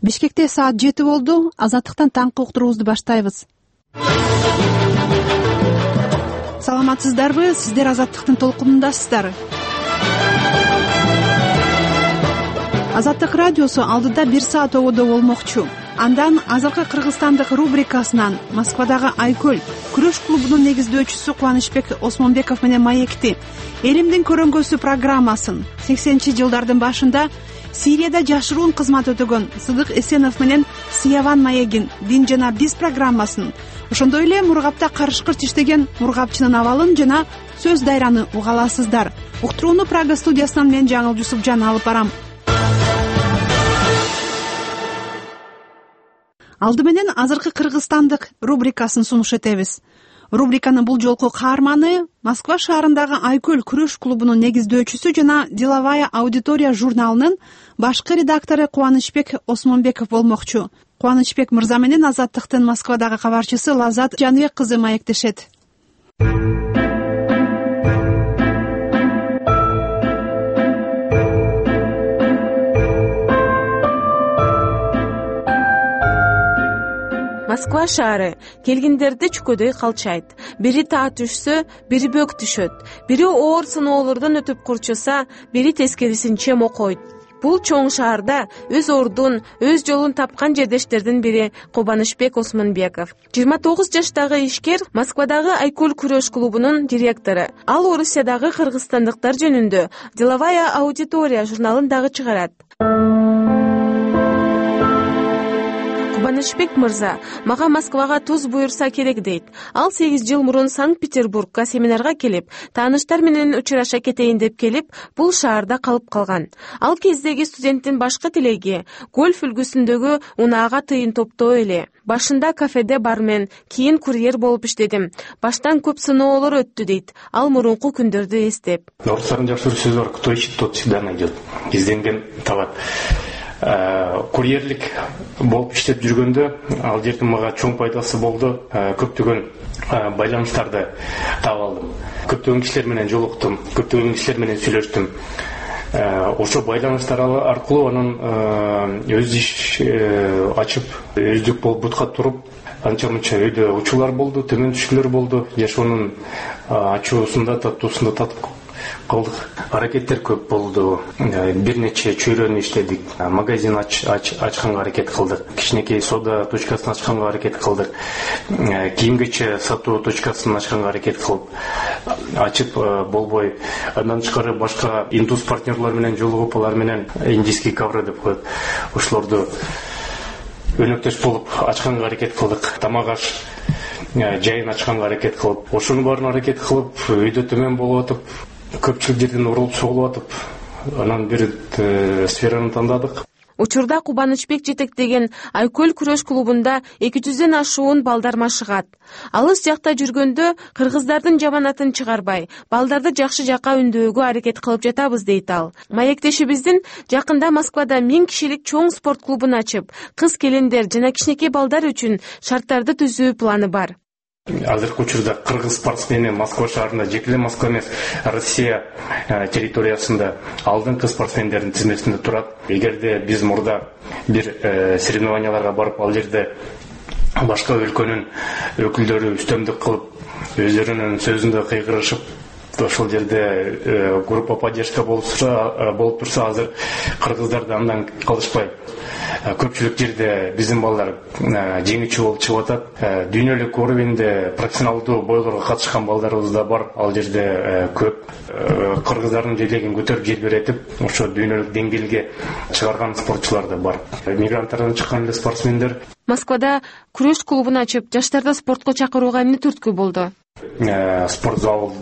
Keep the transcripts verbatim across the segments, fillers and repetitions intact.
Бишкекте саат жети болду. Азаттыктан таңкы уктуруубузду баштайбыз. Саламатсыздарбы? Сиздер Азаттыктын толкунундасыздар. Азаттык радиосу алдыда бир саат ободо болмокчу. Андан азыркы кыргызстандык рубрикасынан Москвадагы Айкөл күрөш клубунун негиздөөчүсү Кубанычбек Осмонбеков менен маекти Элимдин көрөңгөсү программасын сексенинчи жылдардын башында Сирияда жашыруун кызмат өтөгөн Сыдык Эсенов менен Сияван маегин Дин жана биз программасын, ошондой эле Мургапта карышкырт иштеген мургапчынын абалын жана сөз дайраны уга аласыздар. Уктурууну Прага студиясынан мен Жаңыл Жусупжан алып барам. Алды менен азыркы кыргызстандык рубрикасын сунуш этебиз. Рубриканын бул жолку каарманы Москва шаарындагы Айкөл күрөш клубунун негиздөөчүсү жана Деловая аудитория журналынын башкы редактору Кубанычбек Осмонбеков болмокчу. Кубанычбек мырза менен Азаттыктын Москвадагы кабарчысы Лазат Жаныбек кызы маектешет. Москва шаары келгиндерди чүкөдөй калчайт. Бири таа түшсө, бири бөк түшөт. Бири оор сыноолордон өтүп курчуса, бири тескерисинче мокойт. Бул чоң шаарда өз ордун, өз жолун тапкан жердештердин бири Кубанычбек Осмонбеков. жыйырма тогуз жаштагы ишкер Москвадагы Айкөл күрөш клубунун директору. Ал Орусиядагы кыргызстандыктар жөнүндө Деловая аудитория журналын дагы чыгарат. Кубанычбек мырза, мага Москвага туз буйрса керек дейт. Ал сегиз жыл мурун Санкт-Петербургга семинарга келип, тааныштар менен учураша кетейин деп келип, бул шаарда калып калган. Ал кездеги студенттин башкы тилеги гольф үлгүсүндөгү унаага тыйын топтоо эле. Башында кафеде бармен, кийин курьер болуп иштедим. Баштан көп сыноолор өттү дейт. Ал мурунку күндөрдү эстеп. Орустардын жакшы бір сөзү бар: кто ищет, тот всегда найдет. Изденген табат. Курьерлик болуп иштеп жүргөндө ал жердин мага чоң пайдасы болду. Көптөгөн байланыштарды таап алдым. Көптөгөн кишилер менен жолуктум, көптөгөн кишилер менен сүйлөштүм. Ошо байланыштар аркылуу анан өз иш ачып, өздүк болуп бутка туруп, анча-мынча өйдө учуулар болду, төмөн түшкүлөр болду. Жашоонун ачуусунда, татуусунда татып калдык. Аракеттер көп болду. Бир нече чөйрөнү иштедик. Магазин ачканга аракет кылдык. Кичинекей сода точкасын ачканга аракет кылдык. Кийим-кече сатуу точкасын ачканга аракет кылып ачып болбой. Андан тышкары башка индус партнерлор менен жолугуп, алар менен индийский ковры деп коет. Ошолорду өнөктөш болуп ачканга аракет кылдык. Тамак аш жайын ачканга аракет кылып, ошонун баарын аракет кылып, өйдө төмөн болуп атып, көпчүлүк жерден урулуп соголуп атып, анан бир сфераны тандадык. Учурда Кубанычбек жетектеген Айкөл күрөш клубунда эки жүздөн ашуун балдар машыгат. Алыс жакта жүргөндө кыргыздардын жаманатын чыгарбай, балдарды жакшы жакка үндөөгө аракет кылып жатабыз дейт ал. Маектешибиздин жакында Москвада миң кишилик чоң спорт клубун ачып, кыз келиндер жана кичинекей балдар үчүн шарттарды түзүү планы бар. Азыркы учурда кыргыз спортсмени Москва шаарында, жеке эле Москва эмес, Россия территориясында алдыңкы спортсмендердин тизмесинде турат. Эгерде биз мурда бир соревнованияларга барып, ал жерде башка өлкөнүн өкүлдөрү үстөмдүк кылып, өздөрүнүн сөзүндө кыйгырышып, ошол жерде группа поддержка болуп турса, азыр кыргыздар андан калышпай. Көпчүлүк жерде биздин балдар жеңүүчү болуп чыгып атат. Дүйнөлүк уровеньде профессионалдуу бойлорго катышкан балдарыбыз да бар. Ал жерде көп кыргыздардын желегин көтөрүп желбиретип, ошо дүйнөлүк деңгээлге чыгарган спортчулар да бар. Мигранттардан чыккан эле спортсмендер. Москвада күрөш клубун ачып, жаштарды спортко чакырууга эмне түрткү болду? Спорт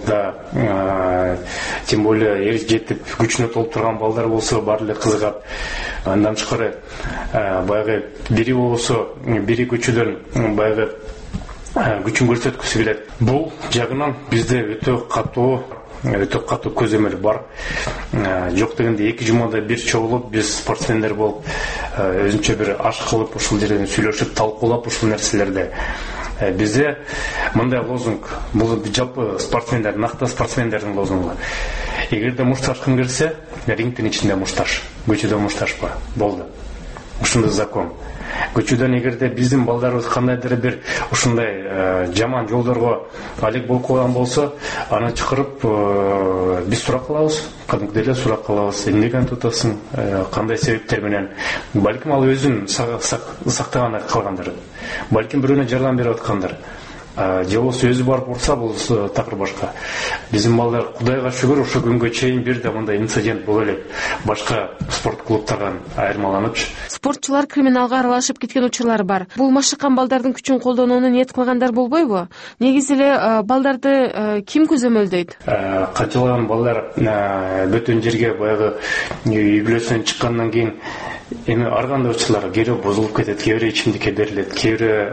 залда, тем более эр жетип күчүнө толуп турган балдар болсо баары эле кызыгат. Андан тышкары баягы бири болсо, бири көчөдөн баягы күчүн көрсөткүсү келет. Бул жагынан бизде өтө катуу өтө катуу көзөмөл бар. Жок дегенде эки жумада бир чогулуп, биз спортсмендер болуп, өзүнчө бир аш кылып, ушул жерден сүйлөшүп, талкуулап ушул нерселерди. Бизде мындай лозунг, бул жалпы спортсмендер, накты спортсмендердин лозунгу. Эгерде мушташкың келсе, рингтин ичинде мушташ, көчөдө мушташпа. Болду. ушундай закон. Көчөдөн эгерде биздин балдарыбыз кандайдыр бир ушундай жаман жолдорго алек болуп калган болсо, аны чакырып биз сурак кылабыз, кадимкидей эле сурак кылабыз. Эмнеге антип атасың, кандай себептер менен? Балким ал өзүн сактагандар калгандыр. Балким бирөөнө жардам берип аткандыр. Же болсо өзү барып урса, болсо такыр башка. Биздин балдар Кудайга шүгүр ошо күнгө чейин бир да мындай инцидент боло элек. Башка спорт клубтардан айырмаланып. Спортчулар криминалга аралашып кеткен учурлар бар. Бул машыккан балдардын күчүн колдонууну ниет кылгандар болбойбу? Негизи эле балдарды ким көзөмөлдөйт? Канчалаган балдар бөтөн жерге баягы үй бүлөсүнөн чыккандан кийин эми арганда учурлар кээ бузулуп кетет, кээ бирөө ичимдикке берилет, кээ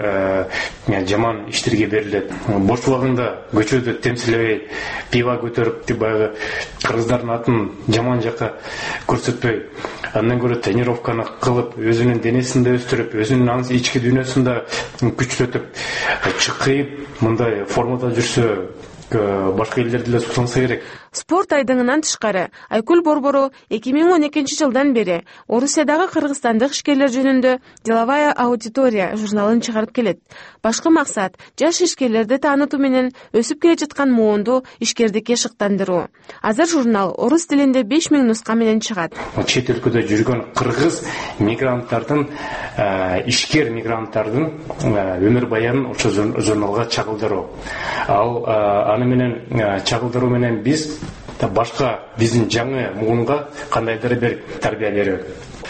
бирөө жаман иштерге берилет. Бош убагында көчөдө темсилебей, пиво көтөрүп, баягы кыргыздардын атын жаман жакка көрсөтпөй, андан көрө тренировканы кылып, өзүнүн денесин да өстүрүп, өзүнүн ички дүйнөсүн да күчтөтүп, чыккыйып, мындай формада жүрсө, башка элдерди эле суктанса керек. Спорт айдыңынан тышкары Айкүл Борбору эки миң он экинчи жылдан бери Орусиядагы кыргызстандык ишкерлер жөнүндө «Деловая аудитория» журналын чыгарып келет. Башкы максат жаш ишкерлерди таанытуу менен өсүп келе жаткан муунду ишкердикке шыктандыруу. Азыр журнал орус тилинде беш миң нуска менен чыгат. Чет өлкөдө жүргөн кыргыз мигранттардын, ишкер мигранттардын өмүр баянын ошо журналга чагылдыруу. Ал аны менен чагылдыруу менен биз башка биздин жаңы муунга кандайдыр бир тарбия берүү.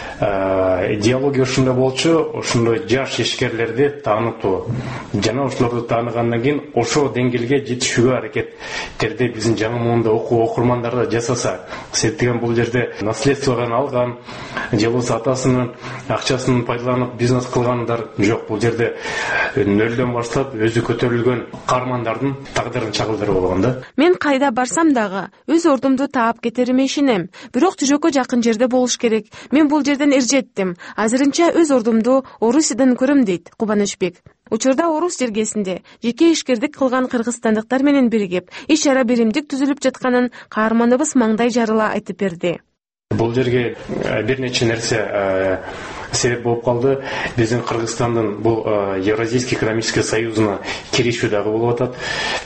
Идеология ушундай болчу, ошондой жаш ишкерлерди таанытуу. Жана ошолорду тааныгандан кийин ошо деңгээлге жетишүүгө аракеттерди биздин жаңы муунда окуу окурмандар да жасаса. Себептен бул жерде наследстводан алган, же болбосо атасынын акчасын пайдаланып бизнес кылгандар жок. Бул жерде нөлдөн баштап өзү көтөрүлгөн каармандардын тагдырын чагылдырып болгон да. Мен кайда барсам дагы өз ордумду таап кетериме ишенем. Бирок жүрөккө жакын жерде болуш керек. Мен бул жерден иржеттим. Азырынча өз ордумду Орусиядан көрөм дейт Кубанычбек. Учурда орус жергесинде жеке ишкердик кылган кыргызстандыктар менен биригип, иш-чара биримдик түзүлүп жатканын каарманыбыз маңдай жарыла айтып берди. Бул жерге бир нече нерсе себеп болуп калды. Биздин Кыргызстандын бул Евразийский экономический союзуна киришүү дагы болуп атат.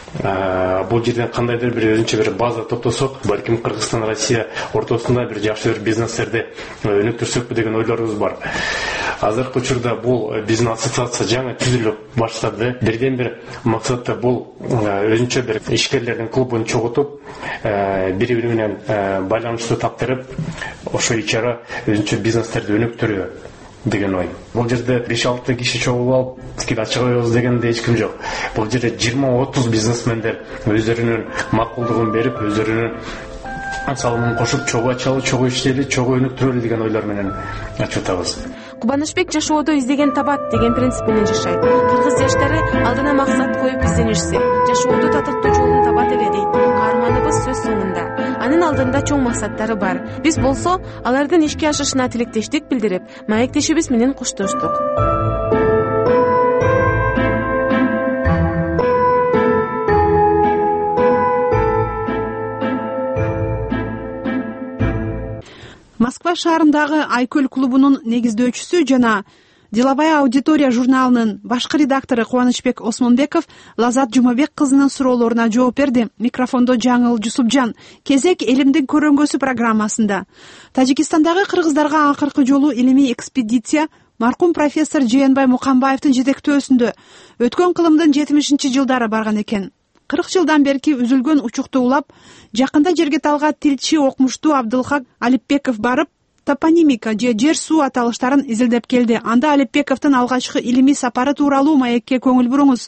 Бул жерден кандайдыр бир өзүнчө бир база топтосок, балким Кыргызстан Россия ортосунда бир жакшы бир бизнестерди өнүктүрсөкпү деген ойлорубуз бар. Азыркы учурда бул биздин ассоциация жаңы түзүлүп баштады. Бирден бир максаты бул өзүнчө бир ишкерлердин клубун чогултуп, бири-бири менен байланыштуу таптырып, ошо ичара өзүнчө бизнестерди өнүктүрүү деген ой. Бул жерде беш алты киши чогулуп алып, тикет ачык коебуз дегенде эч ким жок. Бул жерде жыйырма отуз бизнесмендер өздөрүнүн макулдугун берип, өздөрүнүн салымын кошуп, чогуу ачалы, чогуу иштели, чогуу өнүктүрөлү деген ойлор менен ачып атабыз. Кубанычбек жашоодо издеген табат деген принцип менен жашайт. Кыргыз жаштары алдына максат коюп изденишсе, жашоодо татыктуу жолун табат эле дейт. Каарманыбыз сөз соңунда. Анын алдында чоң максаттары бар. Биз болсо алардын ишке ашышына тилектештик билдирип, маектешибиз менен коштоштук. Москва шаарындагы Айкөл клубунун негиздөөчүсү жана «Деловая аудитория» журналынын башкы редактору Кубанычбек Осмонбеков Лазат Жумабек кызынын суроолоруна жооп берди. Микрофондо Жаңыл Жусупжан. Кезек элимдин көрөңгөсү программасында. Тажикистандагы кыргыздарга акыркы жолу илимий экспедиция маркум профессор Жээнбай Мукамбаевдин жетектөөсүндө өткөн кылымдын жетимишинчи жылдары барган экен. кырк жылдан берки үзүлгөн учукту улап, жакында жерге талга тилчи окумуштуу Абдылхак Алипбеков барып, топонимика же жер суу аталыштарын изилдеп келди. Анда Алипбековдун алгачкы илимий сапары тууралуу маекке көңүл буруңуз.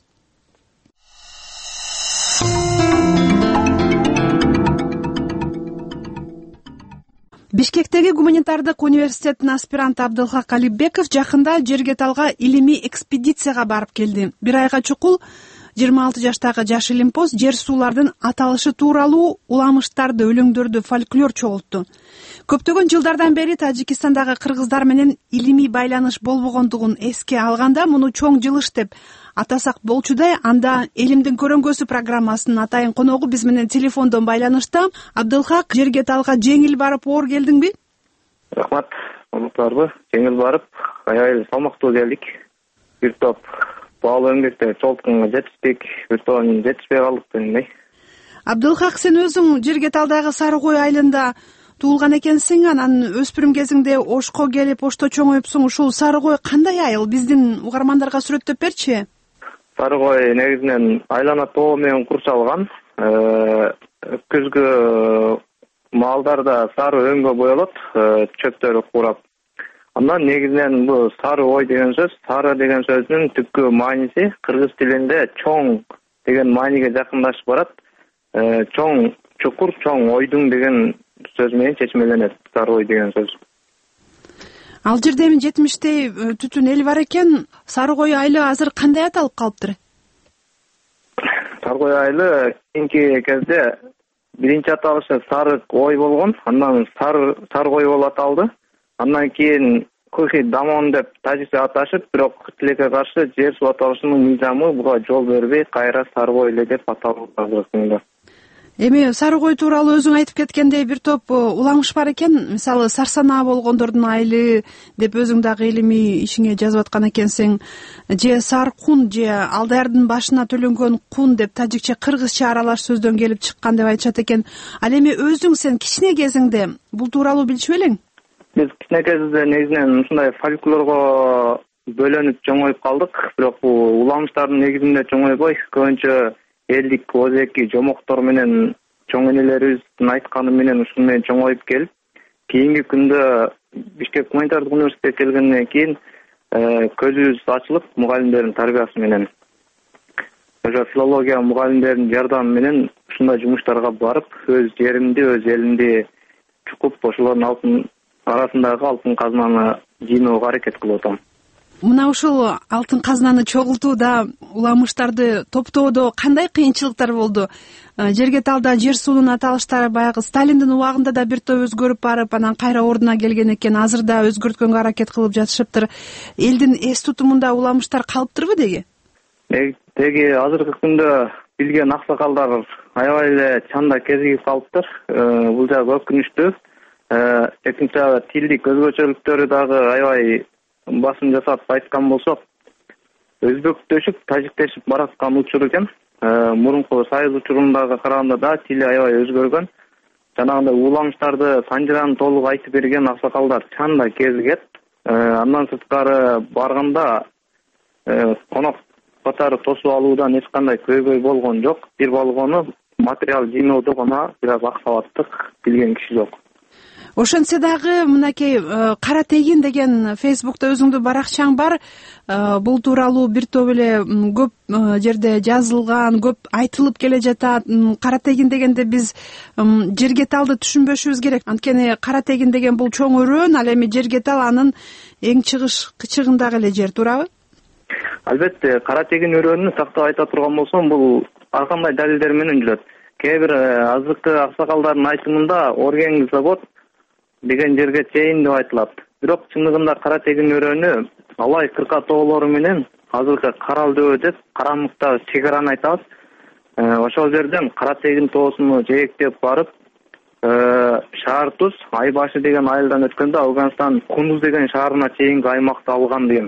Бишкектеги гуманитардык университеттин аспиранты Абдылхак Алипбеков жакында жерге талга илимий экспедицияга барып келди. Бир айга чукул жыйырма алты жаштагы жаш илимпоз жер суулардын аталышы тууралуу уламыштарды, өлөңдөрдү, фольклор чогултту. Көптөгөн жылдардан бери Тажикистандагы кыргыздар менен илимий байланыш болбогондугун эске алганда муну чоң жылыш деп атасак болчудай. Анда элимдин көрөңгөсү программасынын атайын коногу биз менен телефондон байланышта. Абдылхак, жерге талга жеңил барып оор келдиңби? Рахмат, унуктарбы? Жеңил барып, аябай эле салмактуу келдик. Бир топ баалуу эмгекте чогултканга жетиштик, бир тобун жетишпей калдык дегендей. Абдылхак, сен өзүң Жерге Талдагы Сары Кой айылында туулган экенсиң, анан өспүрүм кезиңде Ошко келип Ошто чоңоюпсуң. Ушул Сары Кой кандай айыл? Биздин угармандарга сүрөттөп берчи. Сары Кой негизинен айлана тоо менен курчалган. Күзгү маалдарда сары өңгө боелот, чөптөрү курап. Андан негизинен бул Сары Кой деген сөз, сары деген сөздүн түпкү мааниси кыргыз тилинде чоң деген мааниге жакындашып барат. Чоң чукур, чоң ойдуң деген сөз менен чечмеленет Сары Кой деген сөз. Ал жерде эми жетимиштей түтүн эл бар экен. Сары Кой айылы азыр кандай аталып калыптыр? Сары Кой айылы кийинки кезде биринчи аталышы Сары Кой болгон, андан Сары Сары Кой болуп аталды. Андан кийин Кухи Дамон деп тажикче аташып, бирок тилекке каршы жер суу аталышынын мыйзамы буга жол бербей, кайра Сары Кой эле деп аталып калды. Эми Сары Кой тууралуу өзүң айтып кеткендей бир топ уламыш бар экен. Мисалы Сарсанаа болгондордун айылы деп өзүң дагы илимий ишиңе жазып аткан экенсиң. Же Саркун же Алдаярдын башына төлөнгөн кун деп тажикче кыргызча аралаш сөздөн келип чыккан деп айтышат экен. Ал эми өзүң сен кичине кезиңде бул тууралуу билчү белең? Биз кичине кезибизде негизинен ушундай фольклорго бөлөнүп чоңоюп калдык, бирок бул уламыштардын негизинде чоңойбой, көбүнчө элдик өзеки жомоктор менен чоң энелерибиздин айтканы менен ушун менен чоңоюп келип, кийинки күндө Бишкек гуманитардык университетке келгенден кийин көзүбүз ачылып мугалимдердин тарбиясы менен, ошо филология мугалимдердин жардамы менен ушундай жумуштарга барып, өз жеримди, өз элимди чукуп, ошолордун алтын арасындагы алтын казнаны жыйноого аракет кылып атам. Мына ушул алтын казнаны чогултууда, уламыштарды топтоодо кандай кыйынчылыктар болду? Жерге Талда жер суунун аталыштары баягы Сталиндин убагында да бир топ өзгөрүп барып, анан кайра ордуна келген экен. Азыр да өзгөрткөнгө аракет кылып жатышыптыр. Элдин эс тутумунда уламыштар калыптырбы деги? Деги азыркы күндө билген аксакалдар аябай эле чанда кезигип калыптыр. Бул жагы өкүнүчтүү. Экинчи жагы тилдик өзгөчөлүктөрү дагы аябай басым жасап айткан болсок, өзбөктөшүп, тажиктешип бараткан учур экен. Мурунку Союз учурундагы караганда да тили аябай өзгөргөн. Жанагындай уламыштарды санжыран толук айтып берген аксакалдар чанда кезигет. Андан сырткары барганда конок катары тосуп алуудан эч кандай көйгөй болгон жок. Бир болгону материал жыйноодо гана бир аз аксабаттык билген киши жок. Ошентсе дагы мынакей Кара Тегин деген Фейсбукта өзүңдүн баракчаң бар. Бул тууралуу бир топ эле көп жерде жазылган, көп айтылып келе жатат. Кара Тегин дегенде биз Жерге Талды түшүнбөшүбүз керек. Анткени Кара Тегин деген бул чоң өрөөн, ал эми Жерге Тал анын эң чыгыш кычыгындагы эле жер, туурабы? Албетте, Кара Тегин өрөөнүн тактап айта турган болсом, бул ар кандай далилдер менен жүрөт. Кээ бир азыркы аксакалдардын айтымында Орген завод деген жерге чейин деп айтылат. Бирок чындыгында Кара Тегин өрөөнү Алай кырка тоолору менен азыркы Карал дөбө деп карамыкта чегараны айтабыз. Ошол жерден Кара Тегин тоосуну жээктеп барып, Шаар Туз, Айбашы деген айылдан өткөндө Афганстан Кундуз деген шаарына чейинки аймакты алган деген.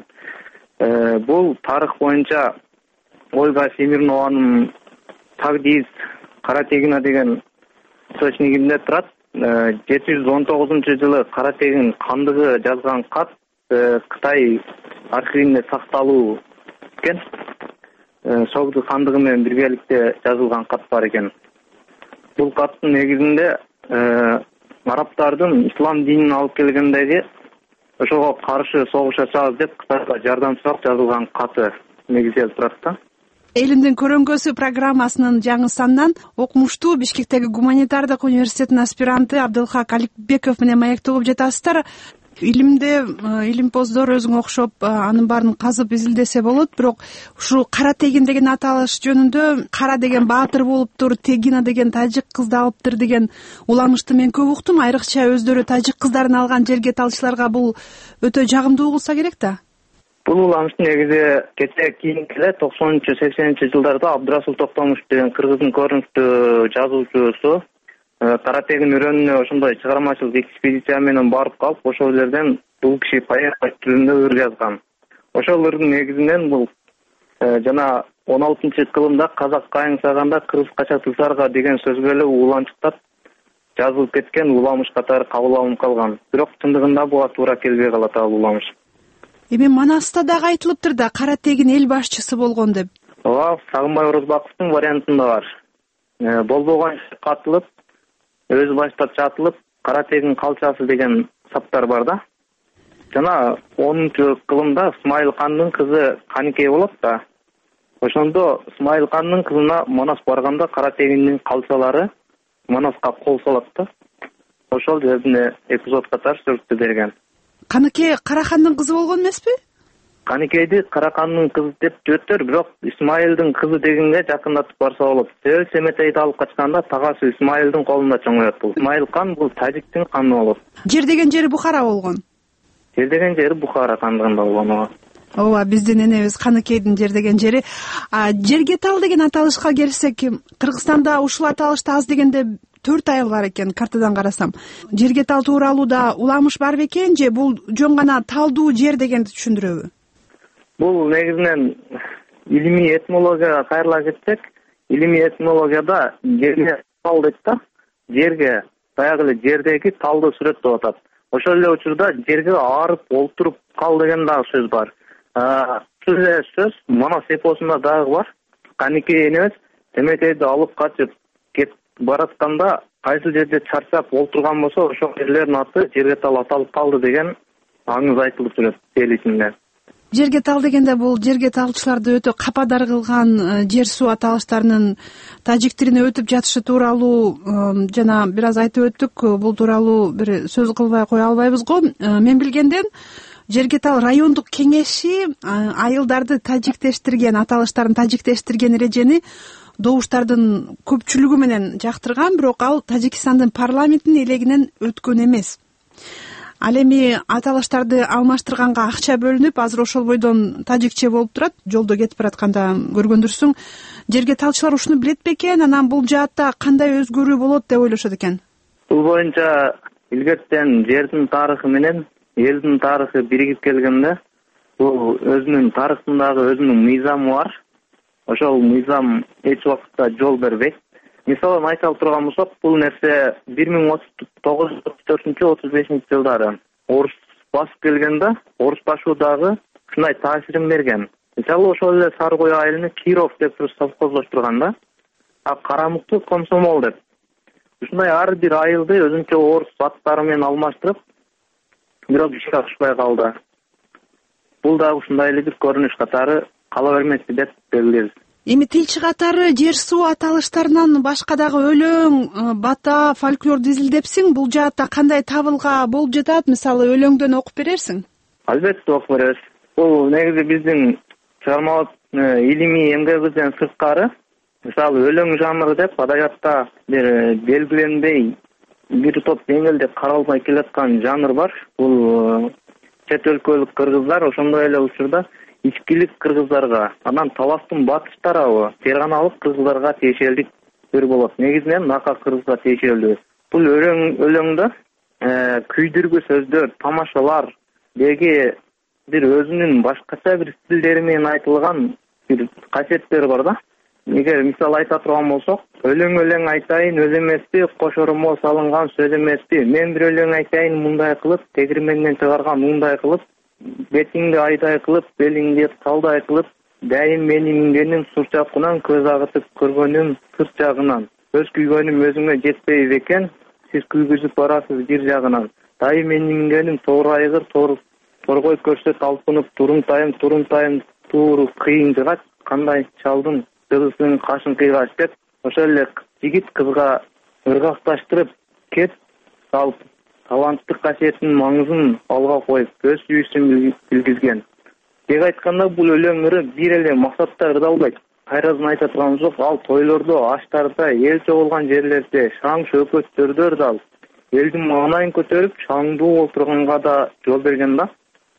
Бул тарых боюнча Ольга Семирнованын Тагдиз Кара Тегина деген источнигинде турат. жети жүз он тогузунчу жылы Кара Тегин кандыгы жазган кат Кытай архивинде сакталуу экен. Согду кандыгы менен биргеликте жазылган кат бар экен. Бул каттын негизинде арабтардын ислам динин алып келгендеги ошого каршы согуш ачабыз деп Кытайга жардам сурап жазылган каты негизделип турат да. Элимдин көрөңгөсү программасынын жаңы санынан окумуштуу Бишкектеги гуманитардык университетинин аспиранты Абдылхак Аликбеков менен маектеп угуп жатасыздар. Илимде илимпоздор өзүңө окшоп анын баарын казып изилдесе болот, бирок ушул Кара Тегин деген аталыш жөнүндө Кара деген баатыр болуптур, Тегина деген тажик кызды алыптыр деген уламышты мен көп уктум. Айрыкча өздөрү тажик кыздарын алган жерге талчыларга бул өтө жагымдуу угулса керек да. Бул уламыштын негизи кече кийинки эле токсонунчу сексенинчи жылдарда Абдырасул Токтомуш деген кыргыздын көрүнүктүү жазуучусу Кара Тегин өрөөнүнө ошондой чыгармачылык экспедиция менен барып калып, ошол жерден бул киши поэзия түрүндө ыр жазган. Ошол ырдын негизинен бул жана он алтынчы кылымда казакка аңсаганда кыргызча тысарга деген сөзгө эле уланчыктап жазылып кеткен уламыш катары кабыл алынып калган. Бирок чындыгында буга туура келбей калат ал уламыш. Эми Манаста дагы айтылыптыр да кара тегин эл башчысы болгон деп. Ооба, Сагынбай Орозбаковдун вариантында бар. Болбогон катылып, өзү баштап жатылып, кара тегин калчасы деген саптар бар да. Жана онунчу кылымда Исмайыл хандын кызы Каникей болот да. Ошондо Исмайыл хандын кызына Манас барганда кара тегиндин калчалары Манаска кол салат да. Ошол жерде эпизод катары сүрөттө берген. Каникей Карахандын кызы болгон эмеспи? Каникейди Карахандын кызы деп жөттөр, бирок Исмайылдын кызы дегенге жакындатып барса болот. Себеби Семетейди алып качканда тагасы Исмайылдын колунда чоңоет бул. Исмайыл хан бул тажиктин ханы болот. Жер деген жери Бухара болгон. Жер деген жери Бухара хандыгында болгон. Ооба, биздин энебиз Каникейдин жер деген жери. Жерге тал деген аталышка келсек, Кыргызстанда ушул аталышта аз дегенде төрт айыл бар экен, картадан карасам. Жерге тал тууралууда уламыш бар бекен же бул жөн гана талдуу жер дегенди түшүндүрөбү? Бул негизинен илимий этнологияга кайрыла кетсек, илимий этнологияда жерге тал дейт да, жерге баягы эле жердеги талды сүрөттөп атат. Ошол эле учурда жерге аарып олтуруп кал деген дагы сөз бар. Ушул эле сөз Манас эпосунда дагы бар. Каникей энебиз Семетейди алып качып кетип баратканда кайсы жерде чарчап олтурган болсо, ошол жерлердин аты жерге тал аталып калды деген аңыз айтылып жүрөт эл ичинде. Жерге тал дегенде бул жерге талчыларды өтө кападар кылган жер суу аталыштарынын тажик тилине өтүп жатышы тууралуу жана бир аз айтып өттүк. Бул тууралуу бир сөз кылбай кое албайбыз го. Мен билгенден жерге тал райондук кеңеши айылдарды тажиктештирген, аталыштарын тажиктештирген эрежени добуштардын көпчүлүгү менен жактырган, бирок ал Тажикстандын парламентинин элегинен өткөн эмес. Ал эми аталыштарды алмаштырганга акча бөлүнүп, азыр ошол бойдон тажикче болуп турат. Жолдо кетип баратканда көргөндүрсүң. Жерге талчылар ушуну билет бекен, анан бул жаатта кандай өзгөрүү болот деп ойлошот экен? Бул боюнча илгертен жердин тарыхы менен элдин тарыхы биригип келгенде, бул өзүнүн тарыхындагы өзүнүн мыйзамы бар. Ошол мыйзам эч убакытта жол бербейт. Мисалын айта турган болсок, бул нерсе бир миң тогуз жүз отуз төртүнчү отуз бешинчи жылдары орус басып келгенде, орус башуудагы ушундай таасирин берген. Мисалы ошол эле Сары Кой айылын Киров деп совхозлоштурган да, а Карамукты Комсомол деп. Ушундай ар бир айылды өзүнчө орус аттары менен алмаштырып, бирок ишке ашпай калды. Бул да ушундай эле бир көрүнүш катары кала бермеси деп белгилейбиз. Эми тилчи катары жер суу аталыштарынан башка дагы өлөң, бата, фольклорду изилдепсиң. Бул жаатта кандай табылга болуп жатат? Мисалы, өлөңдөн окуп берерсиң? Албетте окуп беребиз. Бул негизи биздин чыгармалык илимий эмгегибизден сырткары. Мисалы, өлөң жанры деп адабиятта бир белгиленбей, бир топ жеңилдеп каралбай келаткан жанр бар. Бул чет өлкөлүк кыргыздар ошондой эле учурда ичкилик кыргыздарга, анан таластын батыш тарабы ферганалык кыргыздарга тиешелик бир болот. Негизинен нака кыргызга тиешелүү. Бул өлөң өлөңдө күйдүргү сөздөр, тамашалар деги бир өзүнүн башкача бир стилдери менен айтылган бир касиеттери бар да. Эгер мисал айта турган болсок, өлөң өлөң айтайын өз эмеспи, кошоромо салынган сөз эмеспи. Мен бир өлөң айтайын мындай кылып, тегирменден чыгарган мындай кылып, бетиңди айдай кылып, белиңди талдай кылып, дайым мени мингеним сур жакынан, көз агытып көргөнүм сырт жагынан. Өз күйгөнүм өзүңө жетпей бекен, сиз күйгүзүп барасыз бир жагынан. Дайым мени мингеним тоор айгыр, тоор торгой көрсөт алпынып, турумтайым, турумтайым, тууру кыйын жыгач, кандай чалдым кызысың кашын кыйгач деп, ошол эле жигит кызга ыргакташтырып кет салып, таланттык касиетинин маңызын алга коюп, өз сүйүүсүн билгизген. Деги айтканда, бул өлөң ыры бир эле максатта ырдалбайт. Кайрасын айта турган болсок, ал тойлордо, аштарда, эл чогулган жерлерде, шаң шөкөттөрдө ырдалып, элдин маанайын көтөрүп, шаңдуу олтурганга да жол берген да.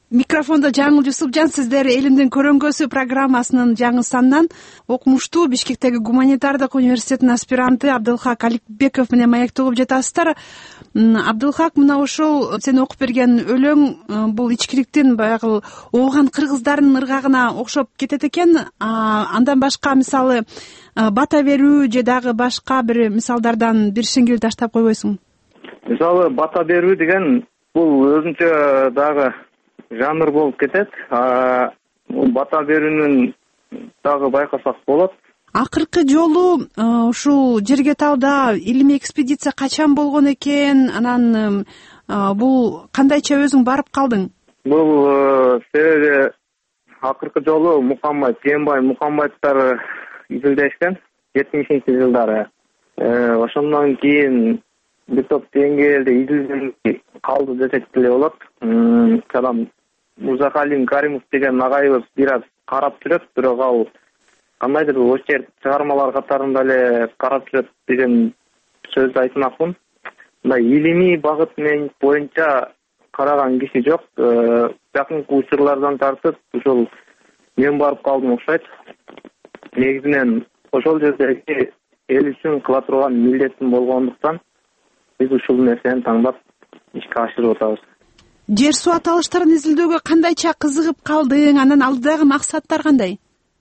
Микрофондо Жаңыл Жусупжан, сиздер Элимдин көрөңгөсү программасынын жаңы санынан окумуштуу Бишкектеги гуманитардык университеттин аспиранты Абдылхак Аликбеков менен маекте угуп жатасыздар. Абдылхак, мына ошол сен окуп берген өлөң бул ичкиликтин баягы ооган кыргыздардын ыргагына окшоп кетет экен. Андан башка мисалы бата берүү же дагы башка бир мисалдардан бир шеңгел таштап койбойсуңбу? Мисалы бата берүү деген бул өзүнчө дагы жанр болуп кетет. Бул бата берүүнүн дагы байкасак болот. Акыркы жолу ушул жерге таалда илимий экспедиция качан болгон экен? Анан бул кандайча өзүң барып калдың? Бул себеби акыркы жолу Мукамбай, Тембай, Мукамбайттар изилдешкен жетимишинчи жылдары. Ошондон кийин бир топ деңгээлде изилденбей калды десек деле болот. Кадам Мурзакалим Каримов деген агайыбыз бир аз карап жүрөт, бирок ал кандайдыр очерк чыгармалар катарында эле карап жүрөт деген сөздү айтмакмын. Мындай илимий багыт менен боюнча караган киши жок. Жакынкы учурлардан тартып ушул мен барып калдым окшойт. Негизинен ошол жердеги эл үчүн кыла турган милдетим болгондуктан биз ушул нерсени таңдап ишке ашырып атабыз. Жер суу аталыштарын изилдөөгө кандайча кызыгып калдың? Анан алдыдагы максаттар кандай?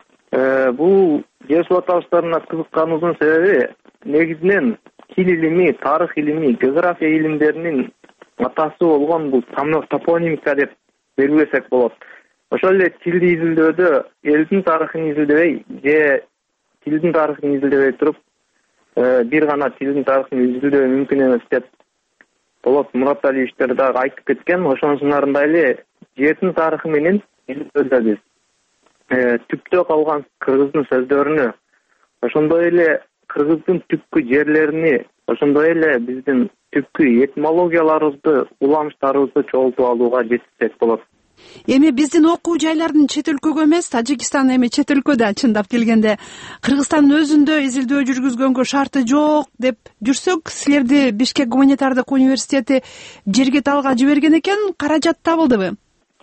Бул жер суу аталыштарына кызыкканыбыздын себеби негизинен тил илими, тарых илими, география илимдеринин атасы болгон бул топонимика деп белгилесек болот. Ошол эле тилди изилдөөдө элдин тарыхын изилдебей же тилдин тарыхын изилдебей туруп бир гана тилдин тарыхын изилдөө мүмкүн эмес деп болот. Мурат Алиевичтер дагы айтып кеткен. Ошонун сыңарында эле жердин тарыхы менен изилдөөдө биз түптө калган кыргыздын сөздөрүнү, ошондой эле кыргыздын түпкү жерлерини, ошондой эле биздин түпкү этимологияларыбызды, уламыштарыбызды чогултуп алууга жетишсек болот. Эми биздин окуу жайлардын чет өлкөгө эмес, Тажикстан эми чет өлкөдө чындап келгенде Кыргызстандын өзүндө изилдөө жүргүзгөнгө шарты жок деп жүрсөк, силерди Бишкек гуманитардык университети жерге талга жиберген экен. Каражат табылдыбы?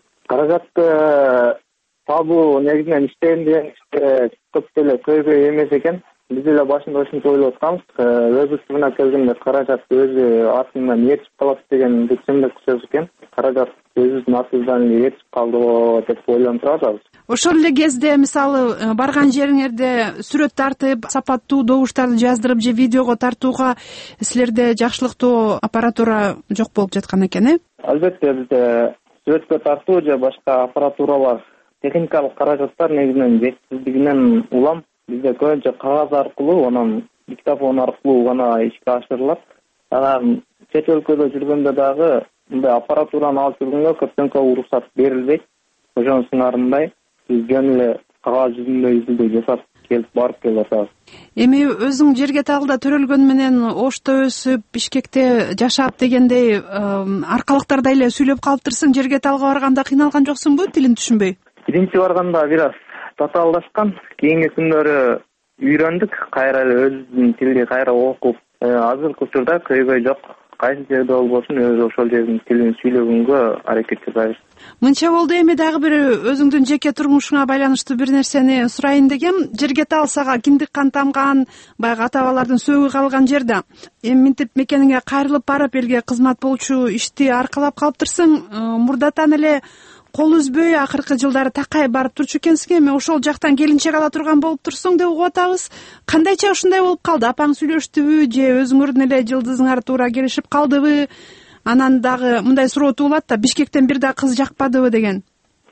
Каражатты табуу негизинен иштейм деген көп деле көйгөй эмес экен. Биз эле башында ушинтип ойлоп атканбыз. Өзүбүздүн келгенде каражат өзү артынан ээрчип калат деген чындык сөз экен. Каражат өзүбүздүн артыбыздан эле ээрчип калды деп ойлонуп турабыз. Ошол эле кезде мисалы барган жериңерде сүрөт тартып, сапаттуу добуштарды жаздырып же видеого тартууга силерде жакшылыктуу аппаратура жок болуп жаткан экен, э? Албетте, бизде сүрөткө тартуу же башка аппаратуралар, техникалык каражаттар негизинен жетишсиздигинен улам. Бизде көбүнчө кагаз аркылуу, анан диктофон аркылуу гана ишке ашырылат. Анан чет өлкөдө жүргөндө дагы мындай аппаратураны алып жүргөнгө көптөн көп уруксат берилбейт. Ошонун сыңарындай биз жөн эле кагаз жүзүндө изилдөө жасап келип барып келип атабыз. Эми өзүң жерге тагылда төрөлгөн менен Ошто өсүп, Бишкекте жашап дегендей аркалыктарда эле сүйлөп калыптырсың. Жерге талга барганда кыйналган жоксуңбу, тилин түшүнбөй? Биринчи барганда бир аз татаалдашкан, кийинки күндөрү үйрөндүк, кайра эле өзүбүздүн тилди кайра окуп, азыркы учурда көйгөй жок. Кайсы жерде болбосун өзү ошол жердин тилин сүйлөгөнгө аракет жасайбыз. Мынча болду. Эми дагы бир өзүңдүн жеке турмушуңа байланыштуу бир нерсени сурайын дегем. Жерге тал сага киндик кан тамган, баягы ата-бабалардын сөөгү калган жер да. Эми минтип мекениңе кайрылып барып элге кызмат болчу ишти аркалап калыптырсың. Мурдатан эле кол үзбөй акыркы жылдары такай барып турчу экенсиң. Эми ошол жактан келинчек ала турган болуп турсуң деп угуп атабыз. Кандайча ушундай болуп калды? Апаң сүйлөштүбү же өзүңөрдүн эле жылдызыңар туура келишип калдыбы? Анан дагы мындай суроо туулат да, Бишкектен бир да кыз жакпадыбы деген.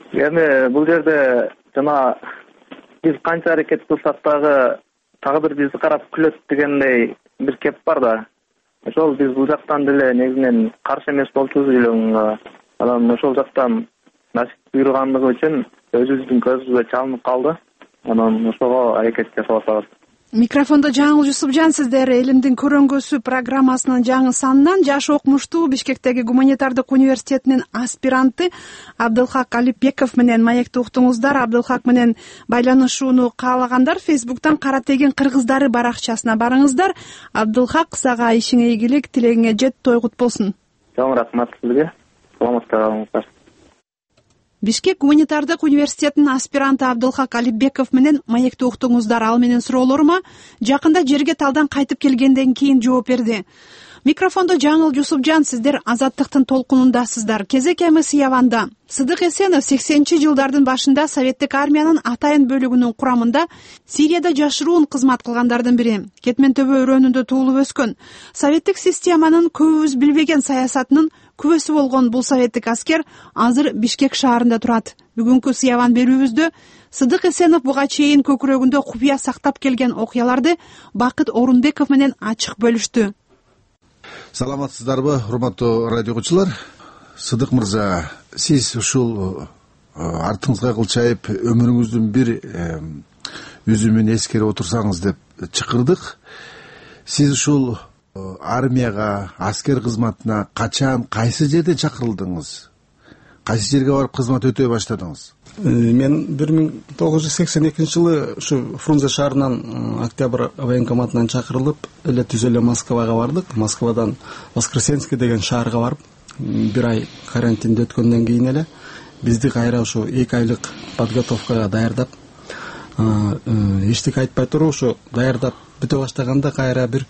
Эми бул жерде жана биз канча аракет кылсак дагы тагдыр бизди карап күлөт дегендей бир кеп бар да. Ошол биз бул жактан деле негизинен каршы эмес болчубуз үйлөнгөнгө. Анан ошол жактан насип буйругандыгы үчүн өзүбүздүн көзүбүзгө чалынып калды. Анан ошого аракет жасап атабыз. Микрофондо Жаңыл Жусупжан, сиздер Элимдин көрөңгөсү программасынын жаңы санынан жаш окумуштуу Бишкектеги гуманитардык университетинин аспиранты Абдылхак Аликбеков менен маекте уктуңуздар. Абдылхак менен байланышууну каалагандар Фейсбуктан Кара тегин кыргыздары баракчасына барыңыздар. Абдылхак, сага ишиңе ийгилик, тилегиңе жет, тойгут болсун. Чоң рахмат сизге. Саламатта калыңыздар. Бишкек гуманитардык университетинин аспиранты Абдылхак Алибеков менен маекти уктуңуздар. Ал менен суроолорума жакында жерге талдан кайтып келгенден кийин жооп берди. Микрофондо Жаңыл Жусупжан, сиздер Азаттыктын толкунундасыздар. Кезек эмес Яванда. Сыдык Эсенов сексенинчи жылдардын башында Советтик армиянын атайын бөлүгүнүн курамында Сирияда жашыруун кызмат кылгандардын бири. Кетмен төбө өрөөнүндө туулуп өскөн. Советтик системанын көбүбүз билбеген саясатынын күбөсү болгон бул советтик аскер азыр Бишкек шаарында турат. Бүгүнкү Сыяван берүүбүздө Сыдык Эсенов буга чейин көкүрөгүндө купуя сактап келген окуяларды Бакыт Орунбеков менен ачык бөлүштү. Саламатсыздарбы, урматтуу радио угуучулар? Сыдык мырза, сиз ушул артыңызга кылчайып өмүрүңүздүн бир үзүмүн эскерип отурсаңыз деп чакырдык. Сиз ушул армияга, аскер кызматына качан, кайсы жерде чакырылдыңыз? Кайсы жерге барып кызмат өтөй баштадыңыз? Мен бир миң тогуз жүз сексен экинчи жылы ушу Фрунзе шаарынан Октябрь военкоматынан чакырылып, эле түз эле Москвага бардык. Москвадан Воскресенский деген шаарга барып, бир ай карантинде өткөндөн кийин эле бизди кайра ушу эки айлык подготовкага даярдап, эчтеке айтпай туруп ушу даярдап бүтө баштаганда кайра бир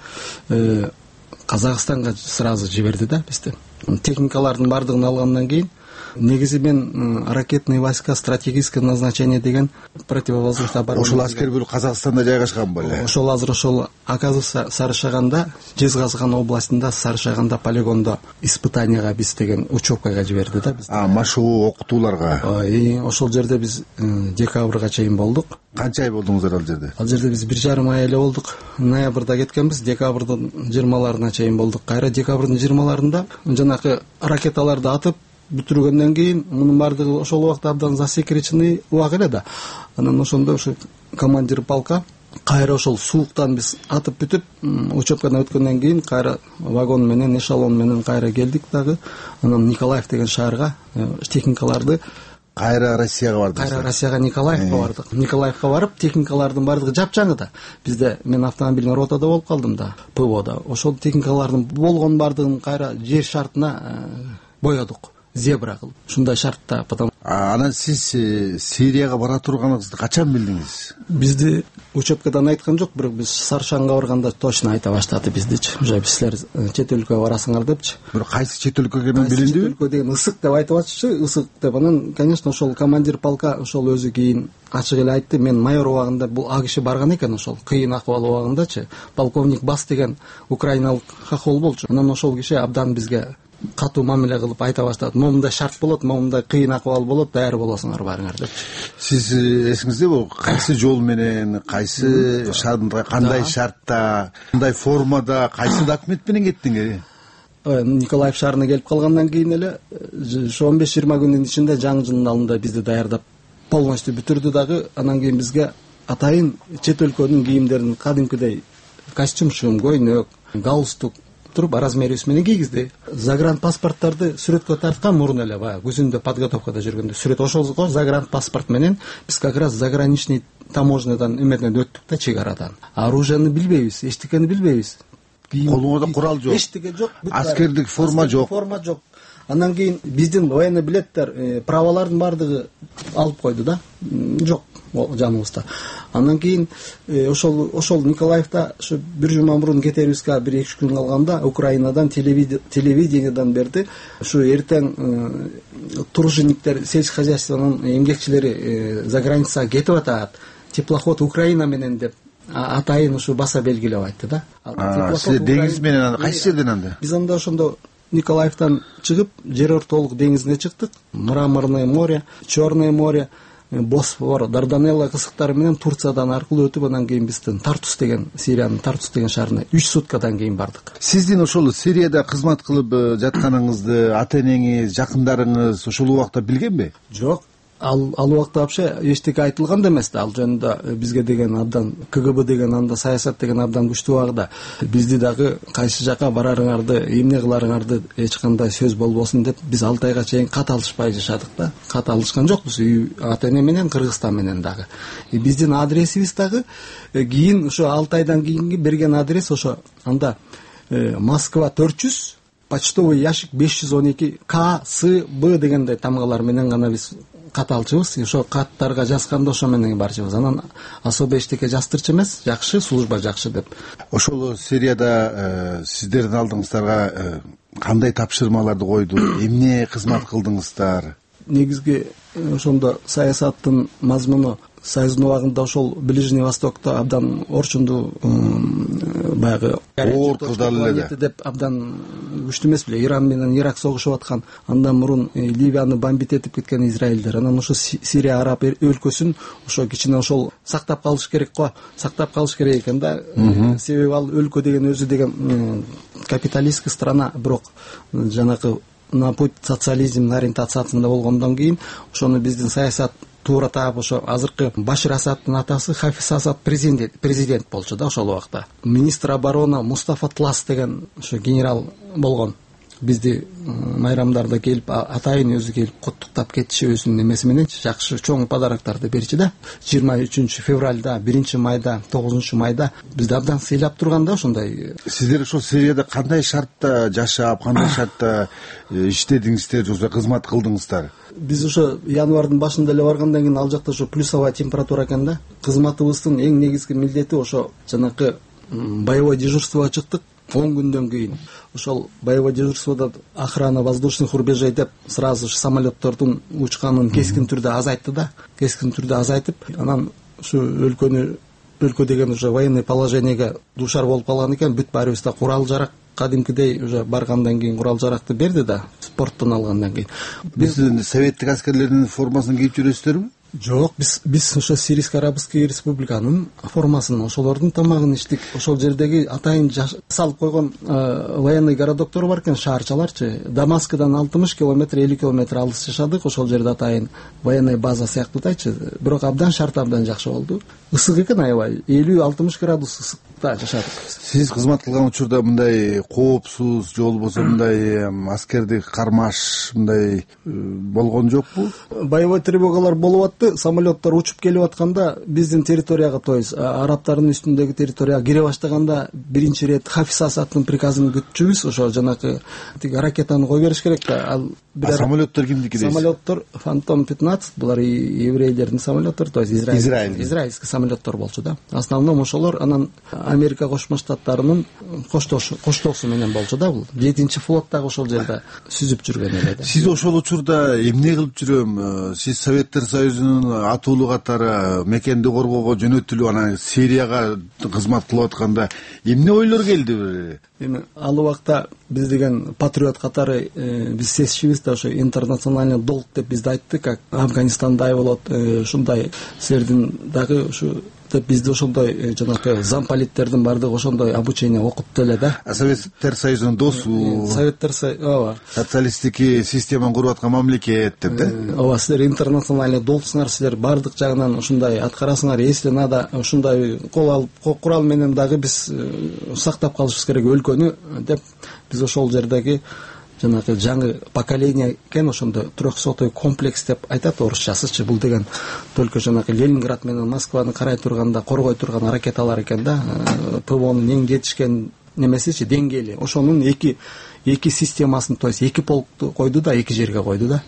Казакстанга сразу жиберди да бизди. Техникалардын бардыгын алгандан кийин негизи мен ракетный войска, стратегическое назначение деген противовоздушный оборона. Ошол аскер бөлүк Казакстанда жайгашкан беле? Ошол азыр ошол оказывается Сарышаганда, Жезказган областында Сарышаганда полигондо испытанияга биз деген учебкага жиберди да биз. А, машыгуу окутууларга. И ошол жерде биз декабрга чейин болдук. Канча ай болдуңуздар ал жерде? Ал жерде биз бир жарым ай эле болдук. Ноябрда кеткенбиз, декабрдын жыйырмаларына чейин болдук. Кайра декабрдын жыйырмаларында жанакы ракеталарды атып бүтүргөндөн кийин мунун бардыгы ошол убакта абдан засекреченный убак эле да. Анан ошондо ошо командир полка кайра ошол сууктан биз атып бүтүп, учебкадан өткөндөн кийин кайра вагон менен, эшелон менен кайра келдик дагы. Анан Николаев деген шаарга техникаларды кайра Россияга бардык. Кайра Россияга Николаевка бардык. Николаевка барып, техникалардын бардыгы жапжаңы да. Бизде мен автомобилдин ротада болуп калдым да, ПВОда. Ошол техникалардын болгон бардыгын кайра жер шартына боёдук. Зебра кылып. Ушундай шартта, потому. Анан сиз Сирияга бара турганыңызды качан билдиңиз? Бизди учебкадан айткан жок, бирок биз Саршанга барганда точно айта баштады биздичи. Уже силер чет өлкөгө барасыңар депчи. Бирок кайсы чет өлкө экени билиндиби? Чет өлкө деген ысык деп айтып атышчы, ысык деп. Анан, конечно, ошол командир полка ошол өзү кийин ачык эле айтты. Мен майор убагында бул а киши барган экен, ошол кыйын акыбал убагындачы. Полковник Бас деген украиналык хохол болчу. Анан ошол киши абдан бизге катуу мамиле кылып айта баштады. Момундай шарт болот, момундай кыйын акыбал болот, даяр болосуңар барыңар деп. Сиз эсиңиздеби, кайсы жол менен, кайсы шартта, кандай шартта, кандай формада, кайсы документ менен кеттиңер? Николаев шаарына келип калгандан кийин эле ошо он беш жыйырма күндүн ичинде жаңжынын алдында бизди даярдап полностью бүтүрдү дагы. Анан кийин бизге атайын чет өлкөнүн кийимдерин кадимкидей костюм, шым, көйнөк, галстук туруп размерибиз менен кийгизди. Загран паспорттарды сүрөткө тарткан мурун эле баягы күзүндө подготовкада жүргөндө сүрөт ошол загран паспорт менен биз как раз заграничный таможнядан эметен өттүк да, чек арадан. Оружияны билбейбиз, эчтекени билбейбиз. Колуңузда курал жок. Эчтеке жок. Аскердик форма жок. Форма жок. Андан кийин биздин военный билеттер, правалардын бардыгы алып койду да. Жок жаныбызда. Андан кийин ошол ошол Николаевда ошо бир жума мурун кетерибизге бир эки күн калганда Украинадан телевидениедан берди. Ушу эртең тружениктер, сельскохозяйственный эмгекчилери за границага кетип атат. Теплоход Украина менен деп атайын ушу баса белгилеп айтты да. Сиз деңиз менен кайсы жерден анда? Биз анда ошондо Николаевтан чыгып, жер ортолук деңизине чыктык. Мраморное море, Черное море, Босфор, Дарданелла кысыктары менен Турциядан аркылуу өтүп, анан кийин биздин Тартус деген, Сириянын Тартус деген шаарына үч суткадан кийин бардык. Сиздин ошол Сирияда кызмат кылып жатканыңызды ата-энеңиз, жакындарыңыз ошол убакта билгенби? Жок. Ал ал убакта вообще эчтеке айтылган да эмес да. Ал жөнүндө бизге деген абдан КГБ деген, анда саясат деген абдан күчтүү багда. Бизди дагы кайсы жака барарыңарды, эмне кыларыңарды эч кандай сөз болбосун деп биз алты айга чейин кат алышпай жашадык да. Кат алышкан жокпуз ата-эне менен, Кыргызстан менен дагы. Биздин адресибиз дагы кийин ошо алты айдан кийинки берген адрес ошо анда Москва төрт жүз, почтовый ящик беш жүз он эки К С Б дегендей тамгалар менен гана биз кат алчубыз, ошо каттарга жазганда ошо менен барчубыз. Анан особо эчтеке жаздырчу эмес, жакшы, служба жакшы деп. Ошол Сирияда сиздердин алдыңыздарга кандай тапшырмаларды койду, эмне кызмат кылдыңыздар? Негизги ошондо саясаттын мазмуну Союздун убагында ошол Ближний Востокто абдан орчунду баягы оор кылдалы эле деп абдан күчтүү эмес беле. Иран менен Ирак согушуп аткан, андан мурун Ливияны бомбит этип кеткен израилдер. Анан ошо Сирия араб өлкөсүн ошо кичине ошол сактап калыш керек го, сактап калыш керек экен да. Себеби ал өлкө деген өзү деген капиталисттик страна, бирок жанагы на путь социализм ориентациясында болгондон кийин ошону биздин саясат туура таап, ошо азыркы Башир Асадтын атасы Хафиз Асад президент президент болчу да ошол убакта. Министр обороны Мустафа Тлас деген ошо генерал болгон. Бизди майрамдарда келип, атайын өзү келип куттуктап кетчи, өзүнүн эмеси менен жакшы чоң подароктарды берчи да. жыйырма үчүнчү февралда, биринчи майда, тогузунчу майда бизди абдан сыйлап турганда ошондой. Сиздер ошо Сирияда кандай шартта жашап, кандай шартта иштедиңиздер, же кызмат кылдыңыздар? Биз ошо январдын башында эле баргандан кийин ал жакта ошо плюсовая температура экен да. Кызматыбыздын эң негизги милдети ошо жанакы боевой дежурствого чыктык. он күндөн кийин ошол боевой дежурстводо охрана воздушных рубежей деп сразу же самолеттордун учканын кескин түрдө азайтты да. Кескин түрдө азайтып, анан ушу өлкөнү өлкө деген уже военный положениеге дуушар болуп калган экен. Бүт баарыбыз да курал жарак кадимкидей уже баргандан кийин курал жаракты берди да, спорттон алгандан кийин. Биздин советтик аскерлердин формасын кийип жүрөсүздөрбү? Жок, биз биз ошо Сирийско арабский республиканын формасын, ошолордун тамагын иштик. Ошол жердеги атайын салып койгон военный городоктор бар экен, шаарчаларчы. Дамаскыдан алтымыш километр, элүү километр алыс жашадык. Ошол жерде атайын военный база сыяктуутайчы. Бирок абдан шарт абдан жакшы болду. Ысык экен аябай, элүү алтымыш градус ысыкта жашадык. Сиз кызмат кылган учурда мындай коопсуз же болбосо мындай аскердик кармаш мындай болгон жокпу? Боевой тревогалар болуп атты. Самолеттор учуп келип атканда биздин территорияга, то есть арабтардын үстүндөгү территорияга кире баштаганда биринчи ирет Хафиз Асадтын приказын күтчүбүз. Ошо жанакы ракетаны кой бериш керек да. Ал бир самолеттор кимдики дейсиз? Самолеттор Фантом пятнадцать, булар еврейлердин самолеттори, то есть израиль израильский самолеттор болчу да. Основном ошолор. Анан Америка Кошмо Штаттарынын коштоосу менен болчу да. Бул жетинчи флот дагы ошол жерде сүзүп жүргөн эле да. Сиз ошол учурда эмне кылып жүрөм? Сиз Советтер Союзунун атуулуу катары мекенди коргоого жөнөтүлүп, анан Сирияга кызмат кылып атканда эмне ойлор келди? Эми ал убакта биз деген патриот катары биз сезчүбүз да, ошо интернациональный долг деп бизди айтты, как Афганистандай болот, ушундай силердин дагы ушу деп бизди ошондой жанагы замполиттердин баардыгы ошондой обучение окутту эле да. Советтер Союзунун досу, Советтер Союз, ооба, социалисттик системаны куруп аткан мамлекет деп да. Ооба, силер интернациональный должсуңар, силер баардык жагынан ушундай аткарасыңар, если надо ушундай кол алып курал менен дагы биз сактап калышыбыз керек өлкөнү деп биз ошол жердеги жанагы жаңы поколение экен, ошондо трехсотый комплекс деп айтат орусчасычы. Бул деген только жанагы Ленинград менен Москваны карай турганда коргой турган ракеталар экен да. ПВОнун эң жетишкен немесичи, деңгээли. Ошонун эки эки системасын, то есть эки полкту койду да, эки жерге койду да.